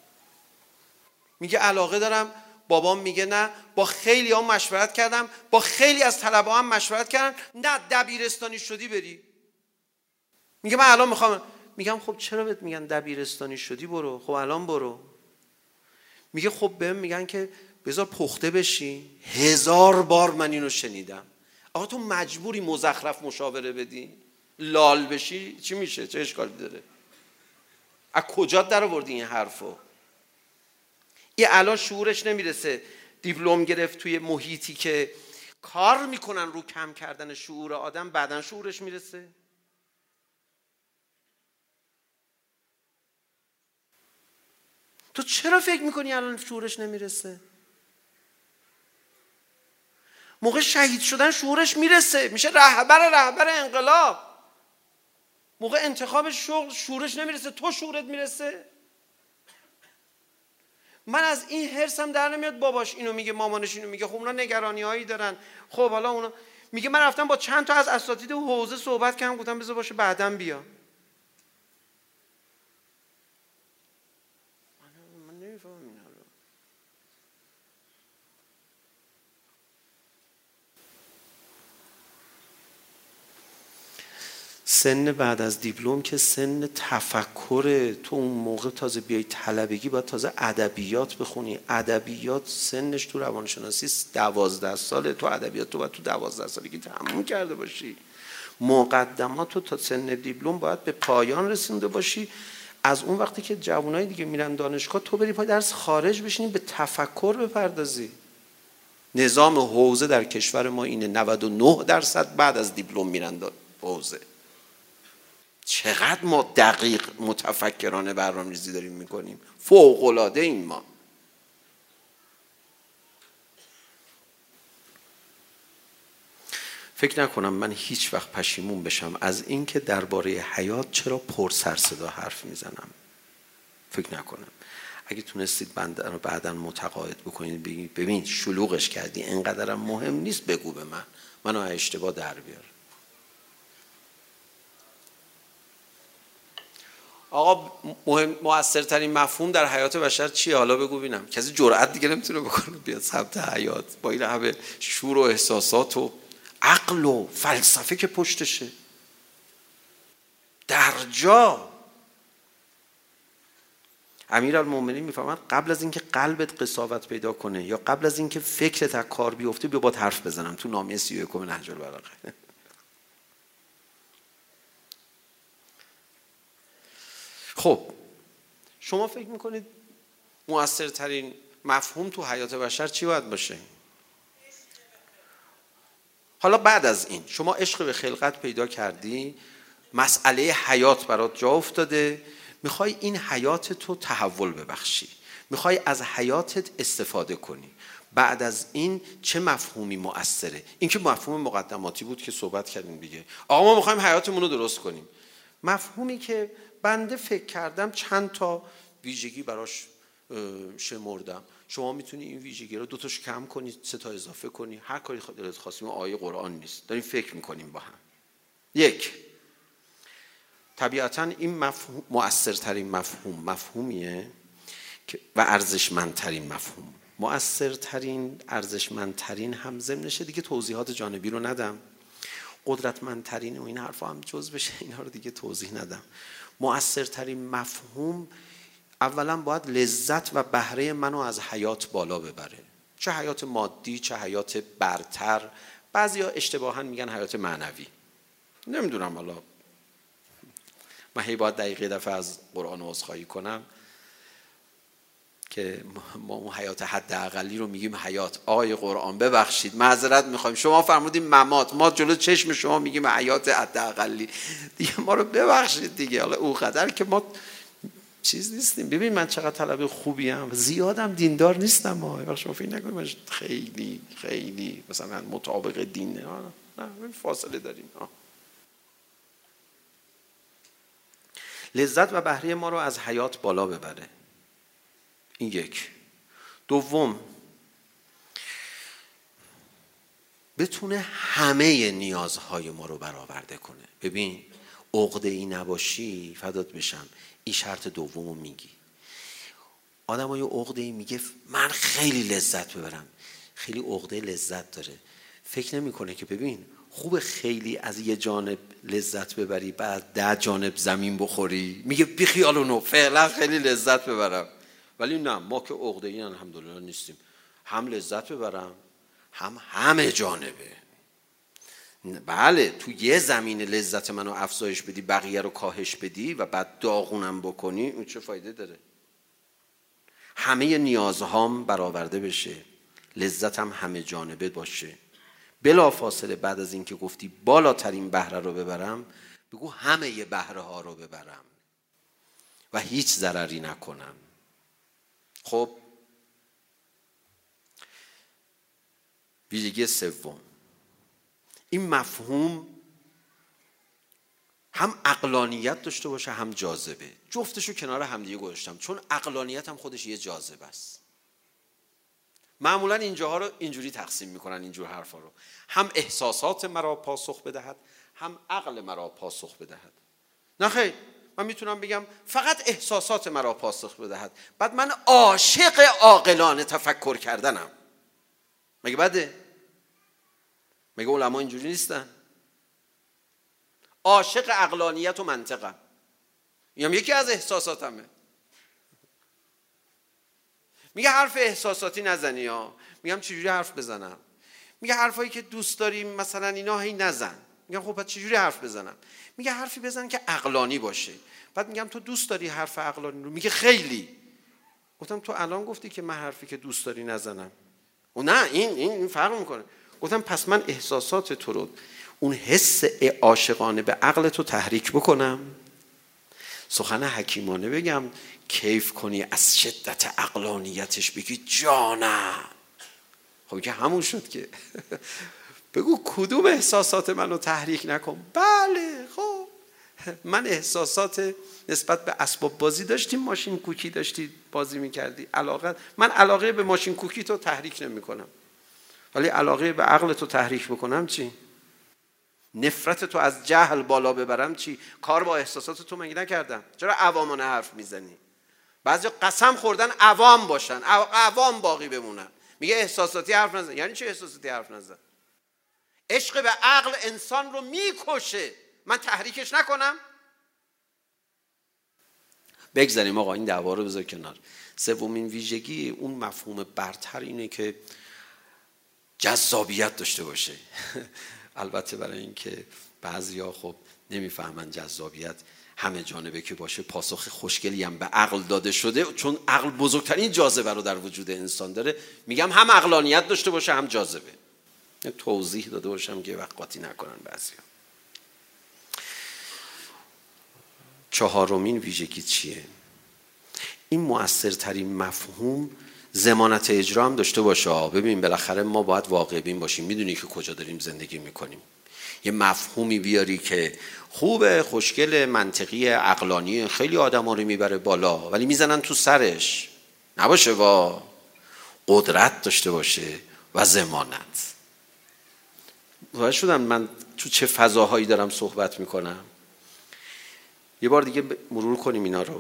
Speaker 2: میگه علاقه دارم. بابام میگه نه. با خیلی هم مشورت کردم، با خیلی از طلبه هم مشورت کردم، نه دبیرستانی شدی بری. میگه من الان میخوام. میگم خب چرا بهت میگن دبیرستانی شدی برو؟ خب الان برو. میگه خب بهم میگن که بذار پخته بشی. 1000 بار من اینو شنیدم. آقا تو مجبوری مزخرف مشاوره بدی؟ لال بشی چی میشه؟ چه اشکالی داره؟ از کجا در آوردی این حرفو؟ این الان شعورش نمیرسه. دیپلم گرفت توی محیطی که کار میکنن رو کم کردن شعور آدم، بعدن شعورش میرسه. تو چرا فکر میکنی الان شعورش نمیرسه؟ موقع شهید شدن شعورش میرسه، میشه رهبر انقلاب. موقع انتخاب شغل شعورش نمیرسه، تو شعورت میرسه. من از این حرسم در نمیاد باباش اینو میگه، مامانش اینو میگه، خب اونا نگرانی‌هایی دارن. خب حالا اونا میگه من رفتم با چند تا از اساتید حوزه صحبت کردم، گفتم بذار باشه بعداً بیا. من نمیفهمم اینا رو. سن بعد از دیپلم که سن تفکر، تو اون موقع تازه بیای طلبگی باید تازه ادبیات بخونی. ادبیات سنش تو روانشناسی 12 ساله، تو ادبیات تو باید تو 12 سالگی تموم کرده باشی. مقدمات تو تا سن دیپلم باید به پایان رسونده باشی. از اون وقتی که جوانای دیگه میرن دانشگاه، تو بری پای درس خارج بشینی به تفکر بپردازی. نظام حوزه در کشور ما اینه، 99% بعد از دیپلم میرن حوزه. چقدر ما دقیق متفکرانه برنامه‌ریزی داریم میکنیم، فوق‌العاده این ما. فکر نکنم من هیچ وقت پشیمون بشم از اینکه درباره حیات چرا پر سر صدا حرف میزنم. فکر نکنم. اگه تونستید بعداً متقاعد بکنید، بگید ببین شلوغش کردی، اینقدرم مهم نیست، بگو به منو اشتباه در بیار. آقا مؤثرترین مفهوم در حیات بشر چیه؟ حالا بگو ببینم. کسی جرئت دیگه نمیتونه بکنه بیاد سمت حیات با این همه شور و احساسات و عقل و فلسفه که پشتشه. در جا امیرالمومنین میفهمن قبل از اینکه قلبت قساوت پیدا کنه یا قبل از اینکه فکرت از کار بیفته، بیا باید حرف بزنم. تو نامه 31 نهج البلاغه. خب شما فکر میکنید مؤثرترین مفهوم تو حیات بشر چی باید باشه؟ حالا بعد از این شما عشق به خلقت پیدا کردی، مسئله حیات برات جا افتاده، میخوای این حیات تو تحول ببخشی، میخوای از حیاتت استفاده کنی. بعد از این چه مفهومی مؤثره؟ این که مفهوم مقدماتی بود که صحبت کردیم دیگه. آقا ما میخوایم حیاتمون رو درست کنیم. مفهومی که بنده فکر کردم چند تا ویژگی براش شمردم. شما میتونی این ویژگی رو 2 تاش کم کنی، 3 تا اضافه کنی، هر کاری دلت خواستیم. آیه قرآن نیست، داریم فکر میکنیم با هم. 1. طبیعتاً این مفهوم مؤثرترین مفهومیه که و ارزشمندترین مفهوم. مؤثرترین، ارزشمندترین هم ضمنشه دیگه، توضیحات جانبی رو ندم. قدرتمندترین و این حرفا هم جز بشه، اینا رو دیگه توضیح ندم. مؤثرترین مفهوم اولا باید لذت و بهره منو از حیات بالا ببره، چه حیات مادی چه حیات برتر. بعضیا اشتباها میگن حیات معنوی. نمیدونم، حالا من هی باید دفعه از قرآن عذرخواهی کنم که ما اون حیات حداقلی رو میگیم حیات. آیه قرآن ببخشید معذرت میخوایم، شما فرمودیم ممات، ما جلو چشم شما میگیم حیات حداقلی دیگه، ما رو ببخشید دیگه. حالا اون قدر که ما چیز نیستیم. ببین من چقدر طلبه خوبی ام، زیادم دیندار نیستم. ما شما فکر نکنید من خیلی مثلا مطابق دینه. نه فاصله داریم. لذت و بهره ما رو از حیات بالا ببره. این 1. 2 بتونه همه نیازهای ما رو برآورده کنه. ببین عقده‌ای نباشی، فدات بشم، این شرط دومو میگی. آدم های عقده‌ای میگه من خیلی لذت ببرم، خیلی عقده لذت داره، فکر نمیکنه که ببین خوب خیلی از یه جانب لذت ببری بعد 10 جانب زمین بخوری. میگه بی خیالونو فعلا خیلی لذت ببرم. ولی نه، ما که عقده‌ای الحمدلله نیستیم، هم لذت ببرم هم همه جانبه. بله تو یه زمین لذت منو افزایش بدی، بقیه رو کاهش بدی و بعد داغونم بکنی، اون چه فایده داره؟ همه نیازهام برآورده بشه، لذتم همه جانبه باشه. بلا فاصله بعد از این که گفتی بالاترین بهره رو ببرم، بگو همه بهره ها رو ببرم و هیچ ضرری نکنم. خب ویژگی سوم، این مفهوم هم عقلانیت داشته باشه هم جاذبه. جفتشو کنار همدیگه گذاشتم چون عقلانیت هم خودش یه جاذبه است. معمولا اینجاها رو اینجوری تقسیم میکنن، اینجور حرفا رو، هم احساسات مرا پاسخ بدهد هم عقل مرا پاسخ بدهد. نه خیر، من میتونم بگم فقط احساسات مرا پاسخ بدهد، بعد من عاشق عاقلانه تفکر کردنم. مگه بده؟ مگه علما اینجوری نیستن؟ عاشق عقلانیت و منطقم، اینم یکی از احساساتمه. میگه حرف احساساتی نزنی ها. میگم چجوری حرف بزنم؟ میگه حرفایی که دوست داریم مثلا اینا هی نزن. میگم خب بعد چجوری حرف بزنم؟ میگه حرفی بزن که عقلانی باشه. بعد میگم تو دوست داری حرف عقلانی رو؟ میگه خیلی. گفتم تو الان گفتی که من حرفی که دوست داری نزنم. و نه این فرق میکنه. گفتم پس من احساسات تو رو، اون حس عاشقانه به عقل تو تحریک بکنم، سخن حکیمانه بگم، کیف کنی از شدت عقلانیتش بگی جانم. خب که همون شد که بگو کدوم احساسات منو تحریک نکن. بله خب من احساسات نسبت به اسباب بازی داشتیم، ماشین کوکی داشتی بازی میکردی، من علاقه به ماشین کوکی تو تحریک نمی کنم، ولی علاقه به عقل تو تحریک بکنم چی؟ نفرت تو از جهل بالا ببرم چی؟ کار با احساسات تو مگه نکردم؟ چرا عوامانه حرف میزنی؟ بعضی قسم خوردن عوام باشن، عوام باقی بمونن. میگه احساساتی حرف نزن. یعنی چی احساساتی حرف نزن؟ عشق به عقل انسان رو میکشه، من تحریکش نکنم؟ بگذاریم آقا این دعوا رو بذار کنار. سومین ویژگی اون مفهوم برتر اینه که جذابیت داشته باشه. البته برای اینکه بعضیا خب نمیفهمن جذابیت همه جانبه که باشه، پاسخ خوشگلی هم به عقل داده شده، چون عقل بزرگترین جاذبه رو در وجود انسان داره. میگم هم عقلانیت داشته باشه هم جاذبه. توضیح داده باشم که وقت قاطی نکنن بعضیا. چهارمین ویژگی چیه؟ این مؤثرترین مفهوم ضمانت اجرا هم داشته باشه. ببین بالاخره ما باید واقع بین باشیم، میدونی که کجا داریم زندگی میکنیم. یه مفهومی بیاری که خوبه، خوشگل، منطقی، عقلانی، خیلی آدما رو میبره بالا، ولی میزنن تو سرش. نباشه با قدرت داشته باشه و ضمانت. متوجه شدن من تو چه فضاهایی دارم صحبت میکنم؟ یه بار دیگه مرور کنیم اینا رو.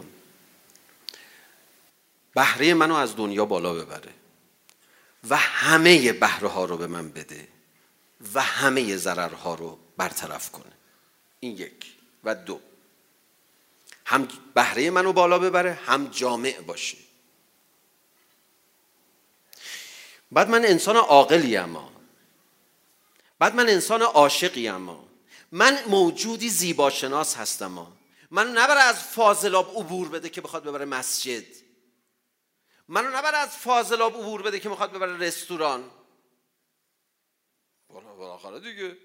Speaker 2: بهره منو از دنیا بالا ببره و همه بهره ها رو به من بده و همه ضررها رو برطرف کنه. این یک. و دو، هم بهره منو بالا ببره هم جامع باشه. بعد من انسان عاقلی ام، بعد من انسان عاشقی ام، من موجودی زیباشناس هستم. منو نبره از فاضلاب عبور بده که بخواد ببره مسجد، منو نبره از فاضلاب عبور بده که میخواد ببره رستوران. بالاخره دیگه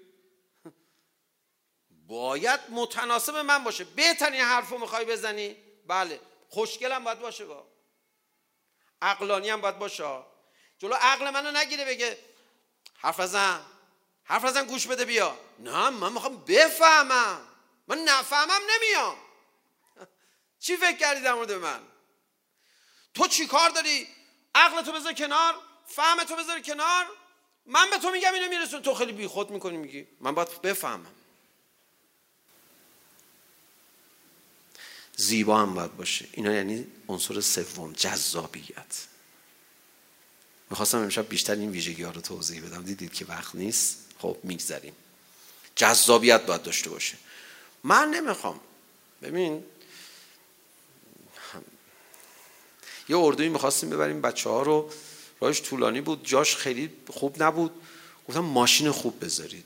Speaker 2: باید متناسب من باشه. بهترین حرفو میخوای بزنی؟ بله. خوشگلم باید باشه، با عقلانی هم باید باشه. جلو عقل منو نگیره بگه حرف نزن گوش بده بیا. نه من میخوام بفهمم، من نفهمم نمیام. چی فکر کردی در مورد من؟ تو چی کار داری؟ عقل تو بذار کنار، فهم تو بذار کنار، من به تو میگم اینو میرسون، تو خیلی بی خود میکنی میگی من باید بفهمم. زیبا هم باید باشه. اینا یعنی عنصر سوم، جذابیت. میخواستم امشب بیشتر این ویژگی ها رو توضیح بدم، دیدید که وقت نیست. خب میگذریم. جذابیت باید داشته باشه. من نمیخوام. ببین یه اردویی میخواستیم ببریم بچه ها رو، راهش طولانی بود، جاش خیلی خوب نبود. گفتم ماشین خوب بذارید.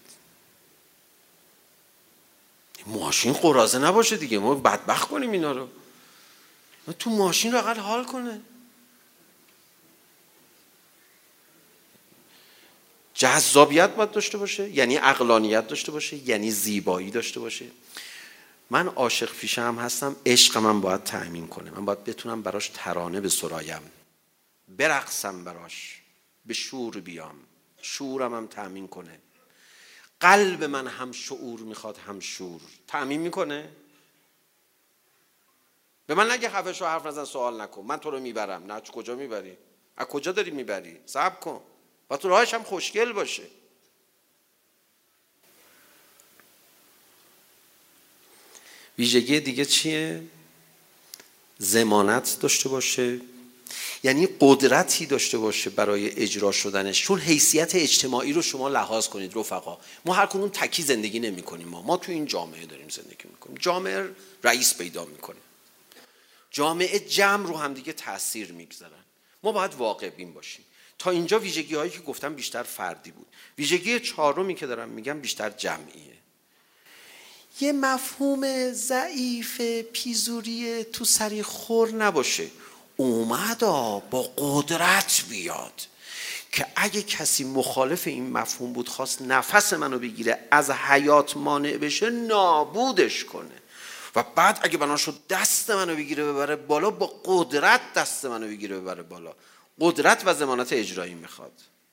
Speaker 2: ماشین قراضه نباشه دیگه، ما بدبخت کنیم اینا رو. تو ماشین رو اقل حال کنه. جذابیت باید داشته باشه، یعنی عقلانیت داشته باشه، یعنی زیبایی داشته باشه. من عاشق پیشه هم هستم، عشق من باید تأمین کنه. من باید بتونم براش ترانه بسرایم. برقصم براش، به شور بیام، شورم هم تأمین کنه. قلب من هم شعور میخواد هم شور. تأمین میکنه؟ به من نگه خفه شو، حرف نزن، سوال نکن، من تو رو میبرم. نه، کجا میبری؟ از کجا داری میبری؟ صبر کن. و تو راهش هم خوشگل باشه. ویژگی دیگه چیه؟ ضمانت داشته باشه، یعنی قدرتی داشته باشه برای اجرا شدنش. چون حیثیت اجتماعی رو شما لحاظ کنید رفقا، ما هر کدوم تکی زندگی نمی کنیم. ما تو این جامعه داریم زندگی میکنیم. جامعه رئیس پیدا میکنه، جامعه جمع رو هم دیگه تأثیر میگذارن. ما باید واقع بین باشیم. تا اینجا ویژگی هایی که گفتم بیشتر فردی بود. ویژگی چهارمی که دارم میگم بیشتر جمعیه. یه مفهوم ضعیف پیزوری تو سری خور نباشه. اومدا با قدرت بیاد که اگه کسی مخالف این مفهوم بود، خواست نفس منو بگیره، از حیات مانع بشه، نابودش کنه. و بعد اگه بنا شد دست منو بگیره ببره بالا، با قدرت دست منو بگیره ببره بالا. قدرت و ضمانت اجرایی میخواد.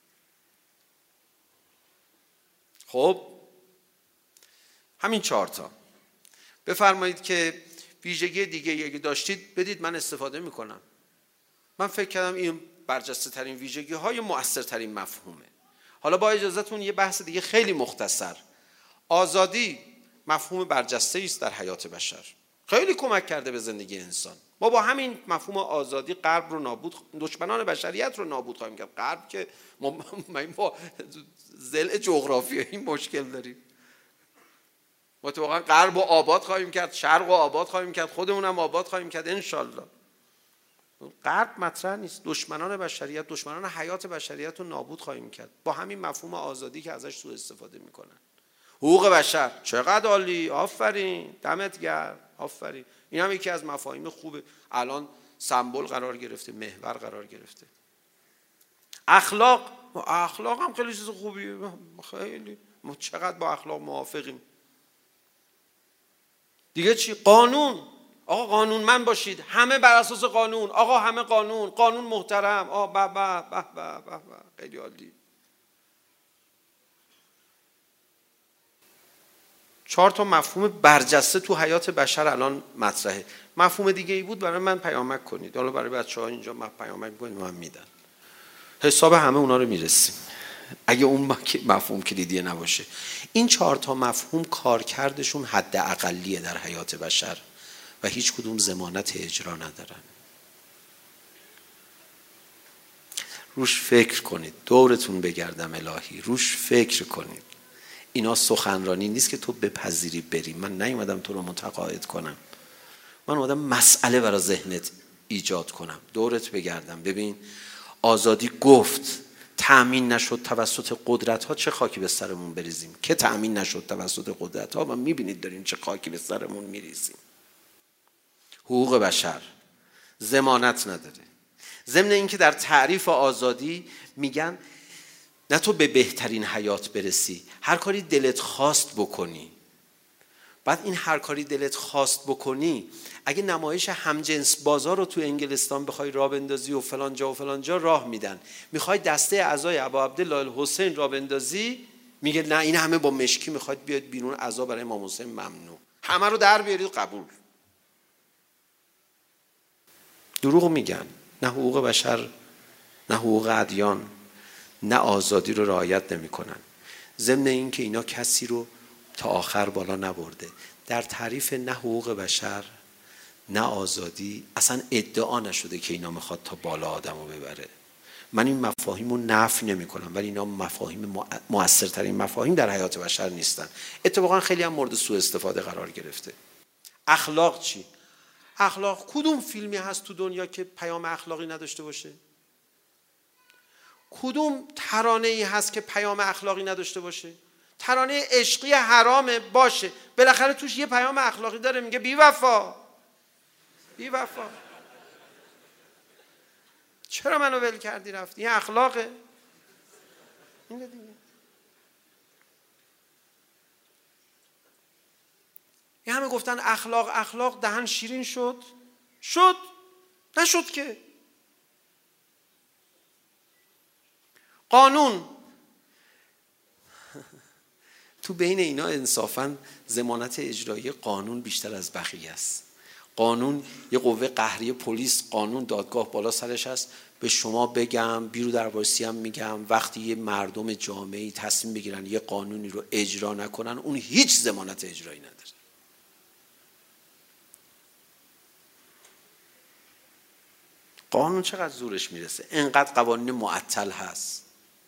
Speaker 2: خب همین 4 تا. بفرمایید که ویژگی دیگه اگه داشتید بدید، من استفاده میکنم. من فکر کردم این برجسته ترین ویژگی های مؤثر ترین مفهومه. حالا با اجازهتون یه بحث دیگه خیلی مختصر. آزادی مفهوم برجسته است در حیات بشر. خیلی کمک کرده به زندگی انسان. ما با همین مفهوم آزادی غرب رو نابود، دشمنان بشریت رو نابود خواهیم کرد. غرب که ما با ضلع جغرافیایی مشکل داریم. ما واقعا غرب رو آباد خواهیم کرد، شرق رو آباد خواهیم کرد، خودمون هم آباد خواهیم کرد انشالله. غرب مطرح نیست. دشمنان بشریت، دشمنان حیات بشریت رو نابود خواهیم کرد با همین مفهوم آزادی که ازش سوء استفاده میکنن. حقوق بشر چقدر عالی، آفرین، دمت گرم، آفرین. این هم یکی از مفاهیم خوبه، الان سمبل قرار گرفته، محور قرار گرفته. اخلاق هم خیلی چیز خوبیه، خیلی ما چقدر با اخلاق موافقیم. دیگه چی؟ قانون. آقا قانونمند باشید، همه بر اساس قانون. آقا همه قانون محترم. به خیلی عالی. 4 تا مفهوم برجسته تو حیات بشر الان مطرحه. مفهوم دیگه ای بود برای من پیامک کنید. حالا برای بچه‌ها اینجا من پیامک می‌کنید، من میدن. حساب همه اونا رو میرسیم. اگه اون مفهوم کلیدی نباشه. این 4 تا مفهوم کارکردشون حد اقلیه در حیات بشر و هیچ کدوم ضمانت اجرا ندارن. روش فکر کنید. دورتون بگردم الهی. روش فکر کنید. اینا سخنرانی نیست که تو بپذیری بری. من نیومدم تو رو متقاعد کنم. من اومدم مسئله برای ذهنت ایجاد کنم. دورت بگردم. ببین آزادی گفت تأمین نشد توسط قدرت ها، چه خاکی به سرمون بریزیم. که تأمین نشد توسط قدرت ها و میبینید دارین چه خاکی به سرمون میریزیم. حقوق بشر ضمانت نداره. ضمن اینکه در تعریف آزادی میگن نه تو به بهترین حیات برسی، هر کاری دلت خواست بکنی. بعد این هر کاری دلت خواست بکنی، اگه نمایش همجنس بازار رو تو انگلستان بخوای راه بندازی و فلان جا و فلان جا راه میدن، میخوای دسته اعضای ابا عبدالله الحسین راه بندازی، میگه نه این همه با مشکی میخواد بیاد بیرون، اعضا برای امام حسین ممنوع. همه رو در بیارید قبول. دروغ میگن. نه حقوق بشر، نه حقوق ادیان، نه آزادی رو رعایت نمیکنن. ضمن این که اینا کسی رو تا آخر بالا نبرده. در تعریف نه حقوق بشر نه آزادی اصلا ادعا نشده که اینا میخواد تا بالا آدمو ببره. من این مفاهیم رو نفی نمی کنم، ولی اینا مفاهیم مؤثرترین مفاهیم در حیات بشر نیستن. اتفاقا خیلی هم مورد سوء استفاده قرار گرفته. اخلاق چی؟ اخلاق کدوم فیلمی هست تو دنیا که پیام اخلاقی نداشته باشه؟ کدوم ترانه‌ای هست که پیام اخلاقی نداشته باشه؟ ترانه عشقی حرامه باشه، بالاخره توش یه پیام اخلاقی داره، میگه بی وفا. بی وفا چرا منو ول کردی رفتی؟ این اخلاقه. این دیگه. این همه گفتن اخلاق دهن شیرین شد نشد که. قانون. تو بین اینا انصافاً ضمانت اجرایی قانون بیشتر از بقیه است. قانون یه قوه قهری پلیس، قانون دادگاه بالا سرش هست. به شما بگم، بیرو دربارسی هم میگم، وقتی یه مردم جامعه‌ای تصمیم بگیرن یه قانونی رو اجرا نکنن، اون هیچ ضمانت اجرایی نداره. قانون چقدر زورش میرسه، انقدر قوانین معطل هست.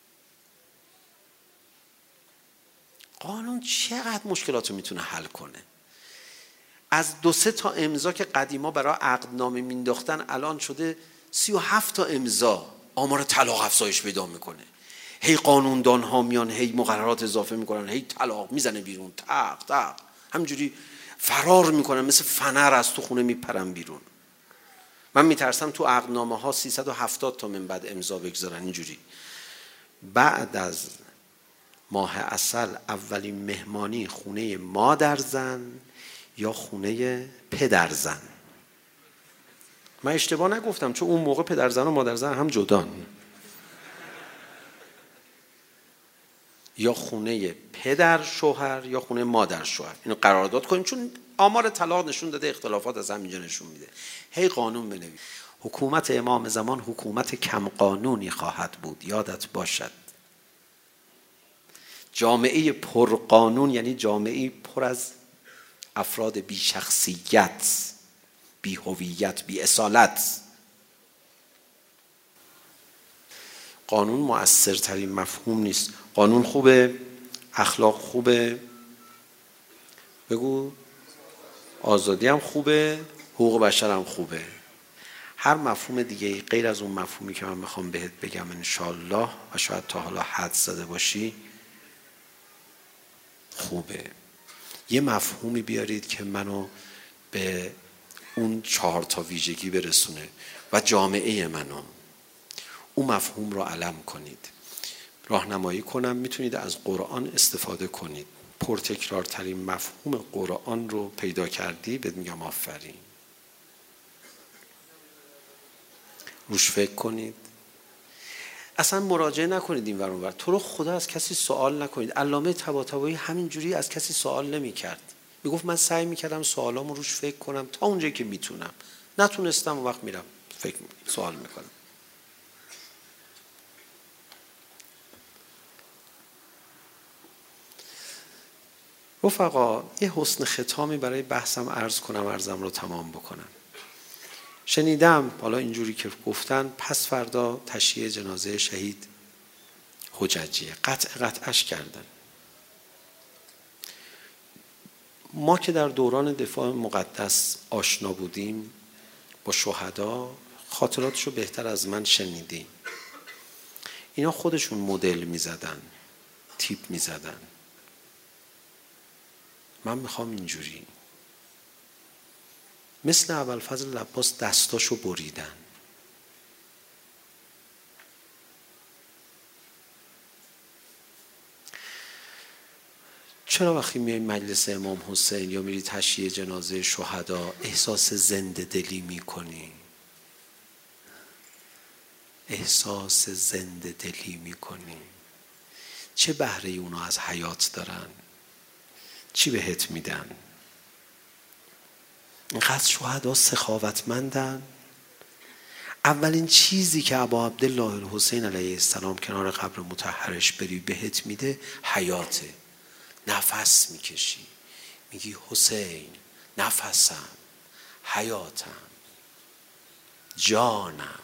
Speaker 2: قانون چقدر مشکلات رو میتونه حل کنه. از 2-3 تا امضا که قدیما برای عقدنامه مینداختن الان شده 37 تا امضا. آمار طلاق افزایش پیدا میکنه. هی قانوندان ها میان هی مقررات اضافه میکنن، هی طلاق میزنه بیرون، تق تق همجوری فرار میکنن، مثل فنر از تو خونه میپرن بیرون. من میترسم تو عقدنامه ها 370 تا من بعد امضا بگذارن اینجوری. بعد از ماه عسل اولین مهمانی خونه مادر زن یا خونه پدر زن. من اشتباه نگفتم، چون اون موقع پدر زن و مادر زن هم جدان. یا خونه پدر شوهر یا خونه مادر شوهر، اینو قرارداد کنیم، چون آمار طلاق نشون داده اختلافات از همینجا نشون میده. هی قانون بنویس. حکومت امام زمان حکومت کم قانونی خواهد بود، یادت باشد. جامعه پر قانون یعنی جامعه پر از افراد بی شخصیت، بی هویت، بی اصالت. قانون مؤثرترین مفهوم نیست. قانون خوبه، اخلاق خوبه، بگو آزادی هم خوبه، حقوق بشر هم خوبه. هر مفهوم دیگه غیر از اون مفهومی که من میخوام بهت بگم انشالله و شاید تا حالا حد زده باشی خوبه. یه مفهومی بیارید که منو به اون 4 تا ویژگی برسونه و جامعه منو، اون مفهوم رو علم کنید، راهنمایی کنم. میتونید از قرآن استفاده کنید. پرتکرارترین مفهوم قرآن رو پیدا کردی، بهت میگم آفرین. روش فکر کنید. اصلا مراجعه نکنید این ور اون ور. تو رو خدا از کسی سوال نکنید. علامه طباطبایی همینجوری از کسی سوال نمی‌کرد. میگفت من سعی می‌کردم سوالامو روش فکر کنم تا اونجایی که میتونم. نتونستم، اون وقت میرم فکر سوال میکنم. رفقا یه حسن ختامی برای بحثم عرض کنم، عرضم رو تمام بکنم. شنیدم حالا اینجوری که گفتن پس فردا تشییع جنازه شهید حججیه، قطعش کردن. ما که در دوران دفاع مقدس آشنا بودیم با شهدا، خاطراتشو بهتر از من شنیدیم. اینا خودشون مدل میزدن، تیپ میزدن. من میخوام اینجوری، مثل ابوالفضل العباس دستاشو بریدن. چرا وقتی میای مجلس امام حسین یا میری تشییع جنازه شهدا احساس زنده دلی میکنی؟ احساس زنده دلی میکنی؟ چه بهره اونا از حیات دارن؟ چی بهت میدن؟ اینقدر شهدا سخاوتمندن. اولین چیزی که ابا عبدالله الحسین علیه السلام کنار قبر مطهرش بری بهت میده حیاته. نفس میکشی، میگی حسین نفسم، حیاتم، جانم،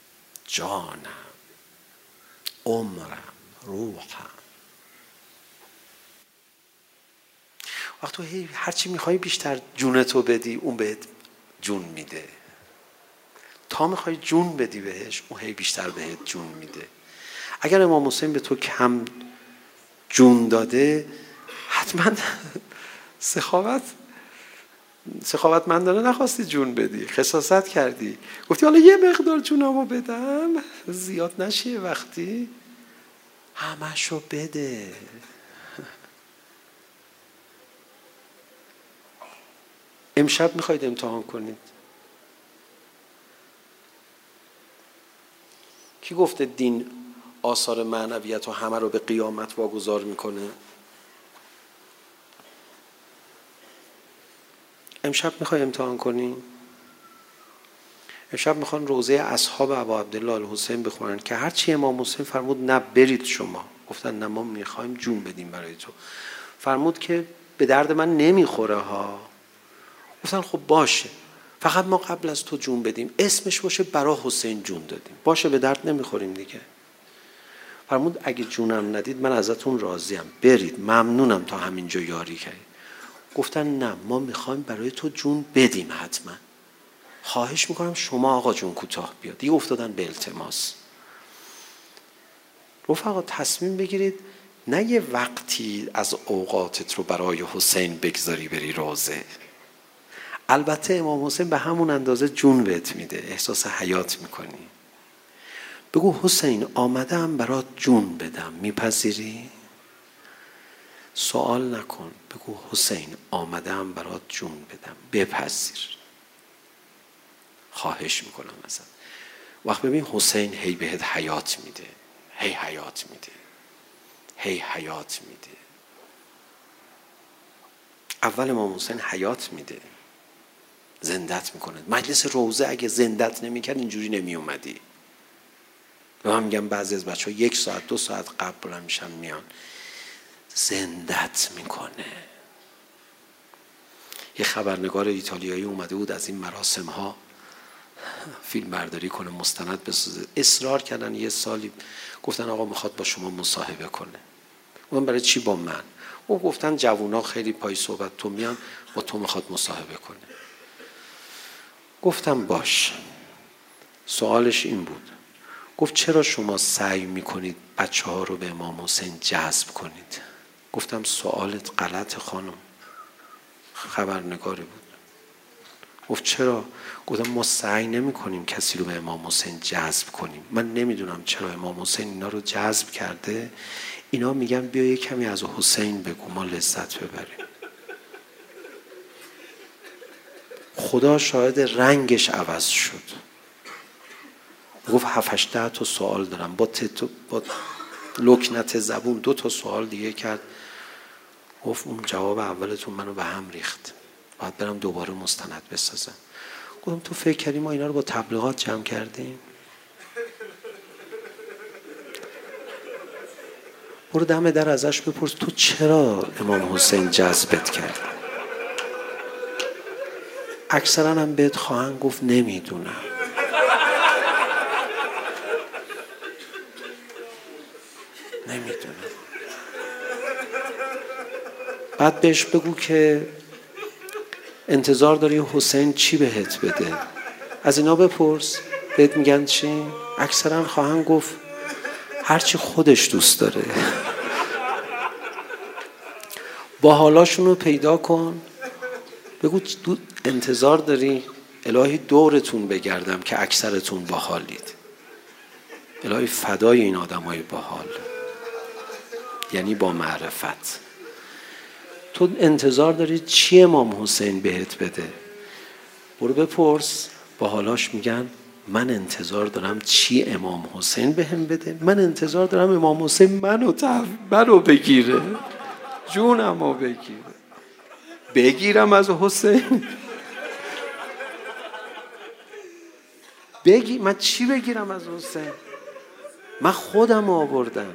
Speaker 2: عمرم، روحم. وقت تو هرچی میخوای بیشتر جونتو بدی اون بهت جون میده. تا میخوای جون بدی بهش اون هی بیشتر بهت جون میده. اگر امام حسین به تو کم جون داده حتما سخاوتمندانه نخواستی جون بدی، خساست کردی، گفتی حالا یه مقدار جونمو بدم زیاد نشه، وقتی همشو بده. امشب میخواید امتحان کنید. کی گفته دین آثار معنویت و همه رو به قیامت واگذار میکنه. امشب میخوای امتحان کنی؟ امشب میخوان روضه اصحاب ابا عبدالله الحسین بخونن که هرچی امام حسین فرمود نه برید شما، گفتن نه ما میخوایم جون بدیم برای تو. فرمود که به درد من نمیخوره ها. گفتن خب باشه، فقط ما قبل از تو جون بدیم اسمش باشه برای حسین جون دادیم. باشه، به درد نمیخوریم دیگه. فرمود اگه جونم ندید من ازتون راضیم، برید، ممنونم تا همینجا یاری کردید. گفتن نه ما میخوایم برای تو جون بدیم، حتما خواهش میکنم شما آقا جون کوتاه بیاد. دیگه افتادن به التماس. رفقا تصمیم بگیرید نه یه وقتی از اوقاتت رو برای حسین بگذاری بری روضه. البته امام حسین به همون اندازه جون بهت میده، احساس حیات میکنی. بگو حسین آمدم برات جون بدم، میپذیری؟ سوال نکن، بگو حسین آمدم برات جون بدم، بپذیر. خواهش میکنم ازت. وقت ببین حسین هی بهت حیات میده، هی حیات میده، هی حیات میده. اول امام حسین حیات میده، زندت میکنه. مجلس روضه اگه زندت نمیکرد اینجوری نمی اومدی. و من میگم بعضی از بچه ها 1 ساعت 2 ساعت قبل بلند میشن میان، زندت میکنه. یه خبرنگار ایتالیایی اومده بود از این مراسم ها فیلم برداری کنه، مستند بسازه. اصرار کردن یه سالی، گفتن آقا میخواد با شما مصاحبه کنه. گفتن برای چی با من؟ و گفتن جوونا خیلی پای صحبت تو میان، با تو میخواد مصاحبه کنه. گفتم باش. سوالش این بود، گفت چرا شما سعی میکنید بچه ها رو به امام حسین جذب کنید؟ گفتم سوالت غلط خانم. خبرنگاری بود. گفت چرا؟ گفتم ما سعی نمی کنیم کسی رو به امام حسین جذب کنیم. من نمیدونم چرا امام حسین اینا رو جذب کرده. اینا میگن بیا یه کمی از حسین بگو ما لذت ببریم. خدا شاهد رنگش عوض شد. گفت 7-8 تا سوال دارم. با لکنت زبون 2 تا سوال دیگه کرد. گفت اون جواب اولتون منو به هم ریخت، باید برم دوباره مستند بسازم. گفتم تو فکر کردی ما اینا رو با تبلیغات جمع کردیم؟ برو دم در ازش بپرس تو چرا امام حسین جذبت کرد؟ اکثرا هم بهت خواهند گفت نمیدونم. نمیدونم. بعد بهش بگو که انتظار داری حسین چی بهت بده. از اینا بپرس بهت میگن چی؟ اکثرا خواهند گفت هرچی خودش دوست داره. با حالاشون رو پیدا کن. بگو انتظار داری الهی دورتون بگردم که اکثرتون باحالید. الهی فدای این آدمای باحال، یعنی با معرفت. تو انتظار داری چی امام حسین بهت بده؟ برو بپرس. با حالاش میگن من انتظار دارم چی امام حسین بهم بده. من انتظار دارم امام حسین منو بگیره، جونمو بگیره. بگیرم از حسین؟ من چی بگیرم از حسین؟ من خودم آوردم.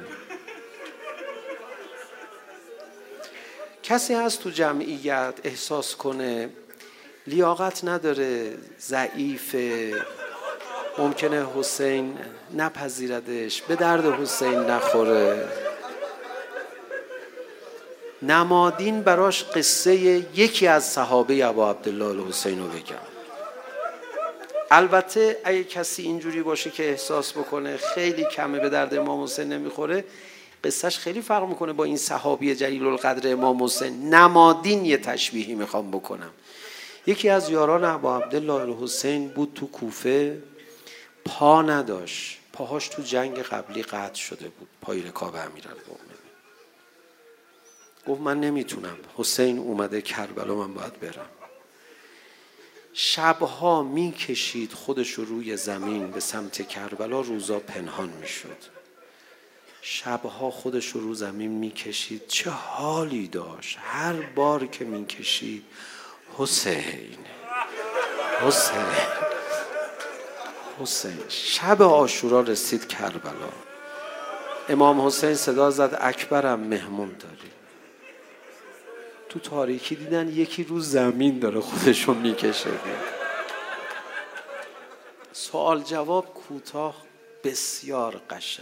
Speaker 2: کسی هست تو جمعیت احساس کنه لیاقت نداره، ضعیفه، ممکنه حسین نپذیردش، به درد حسین نخوره؟ نمادین براش قصه یکی از صحابه ابا عبدالله الحسین رو بگم. البته اگه کسی اینجوری باشه که احساس بکنه خیلی کمه به درد امام حسین نمیخوره، قصهش خیلی فرق میکنه با این صحابی جلیل القدر امام حسین. نمادین یه تشبیهی میخوام بکنم. یکی از یاران ابا عبدالله الحسین بود تو کوفه، پا نداشت، پاهاش تو جنگ قبلی قطع شده بود، پای رکاب امیرالمومنین. گفت من نمیتونم، حسین اومده کربلا، من باید برم. شبها میکشید خودش رو روی زمین به سمت کربلا، روزا پنهان میشد. شبها خودش رو زمین میکشید، چه حالی داشت. هر بار که میکشید حسین حسین حسین. شب عاشورا رسید کربلا. امام حسین صدا زد اکبرم مهمون داری. تو تاریکی دیدن یکی رو زمین داره خودشو میکشه. سوال جواب کوتاه بسیار قشنگ.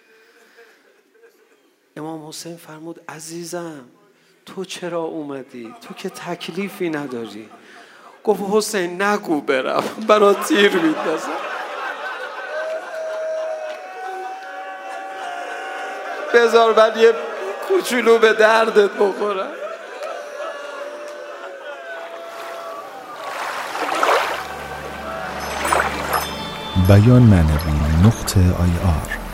Speaker 2: امام حسین فرمود عزیزم تو چرا اومدی؟ تو که تکلیفی نداری. گفت حسین نگو برم، برا تیر میندازم. بذار من یه کوچولو به دردت بخورم.
Speaker 3: بیان معنوی .ir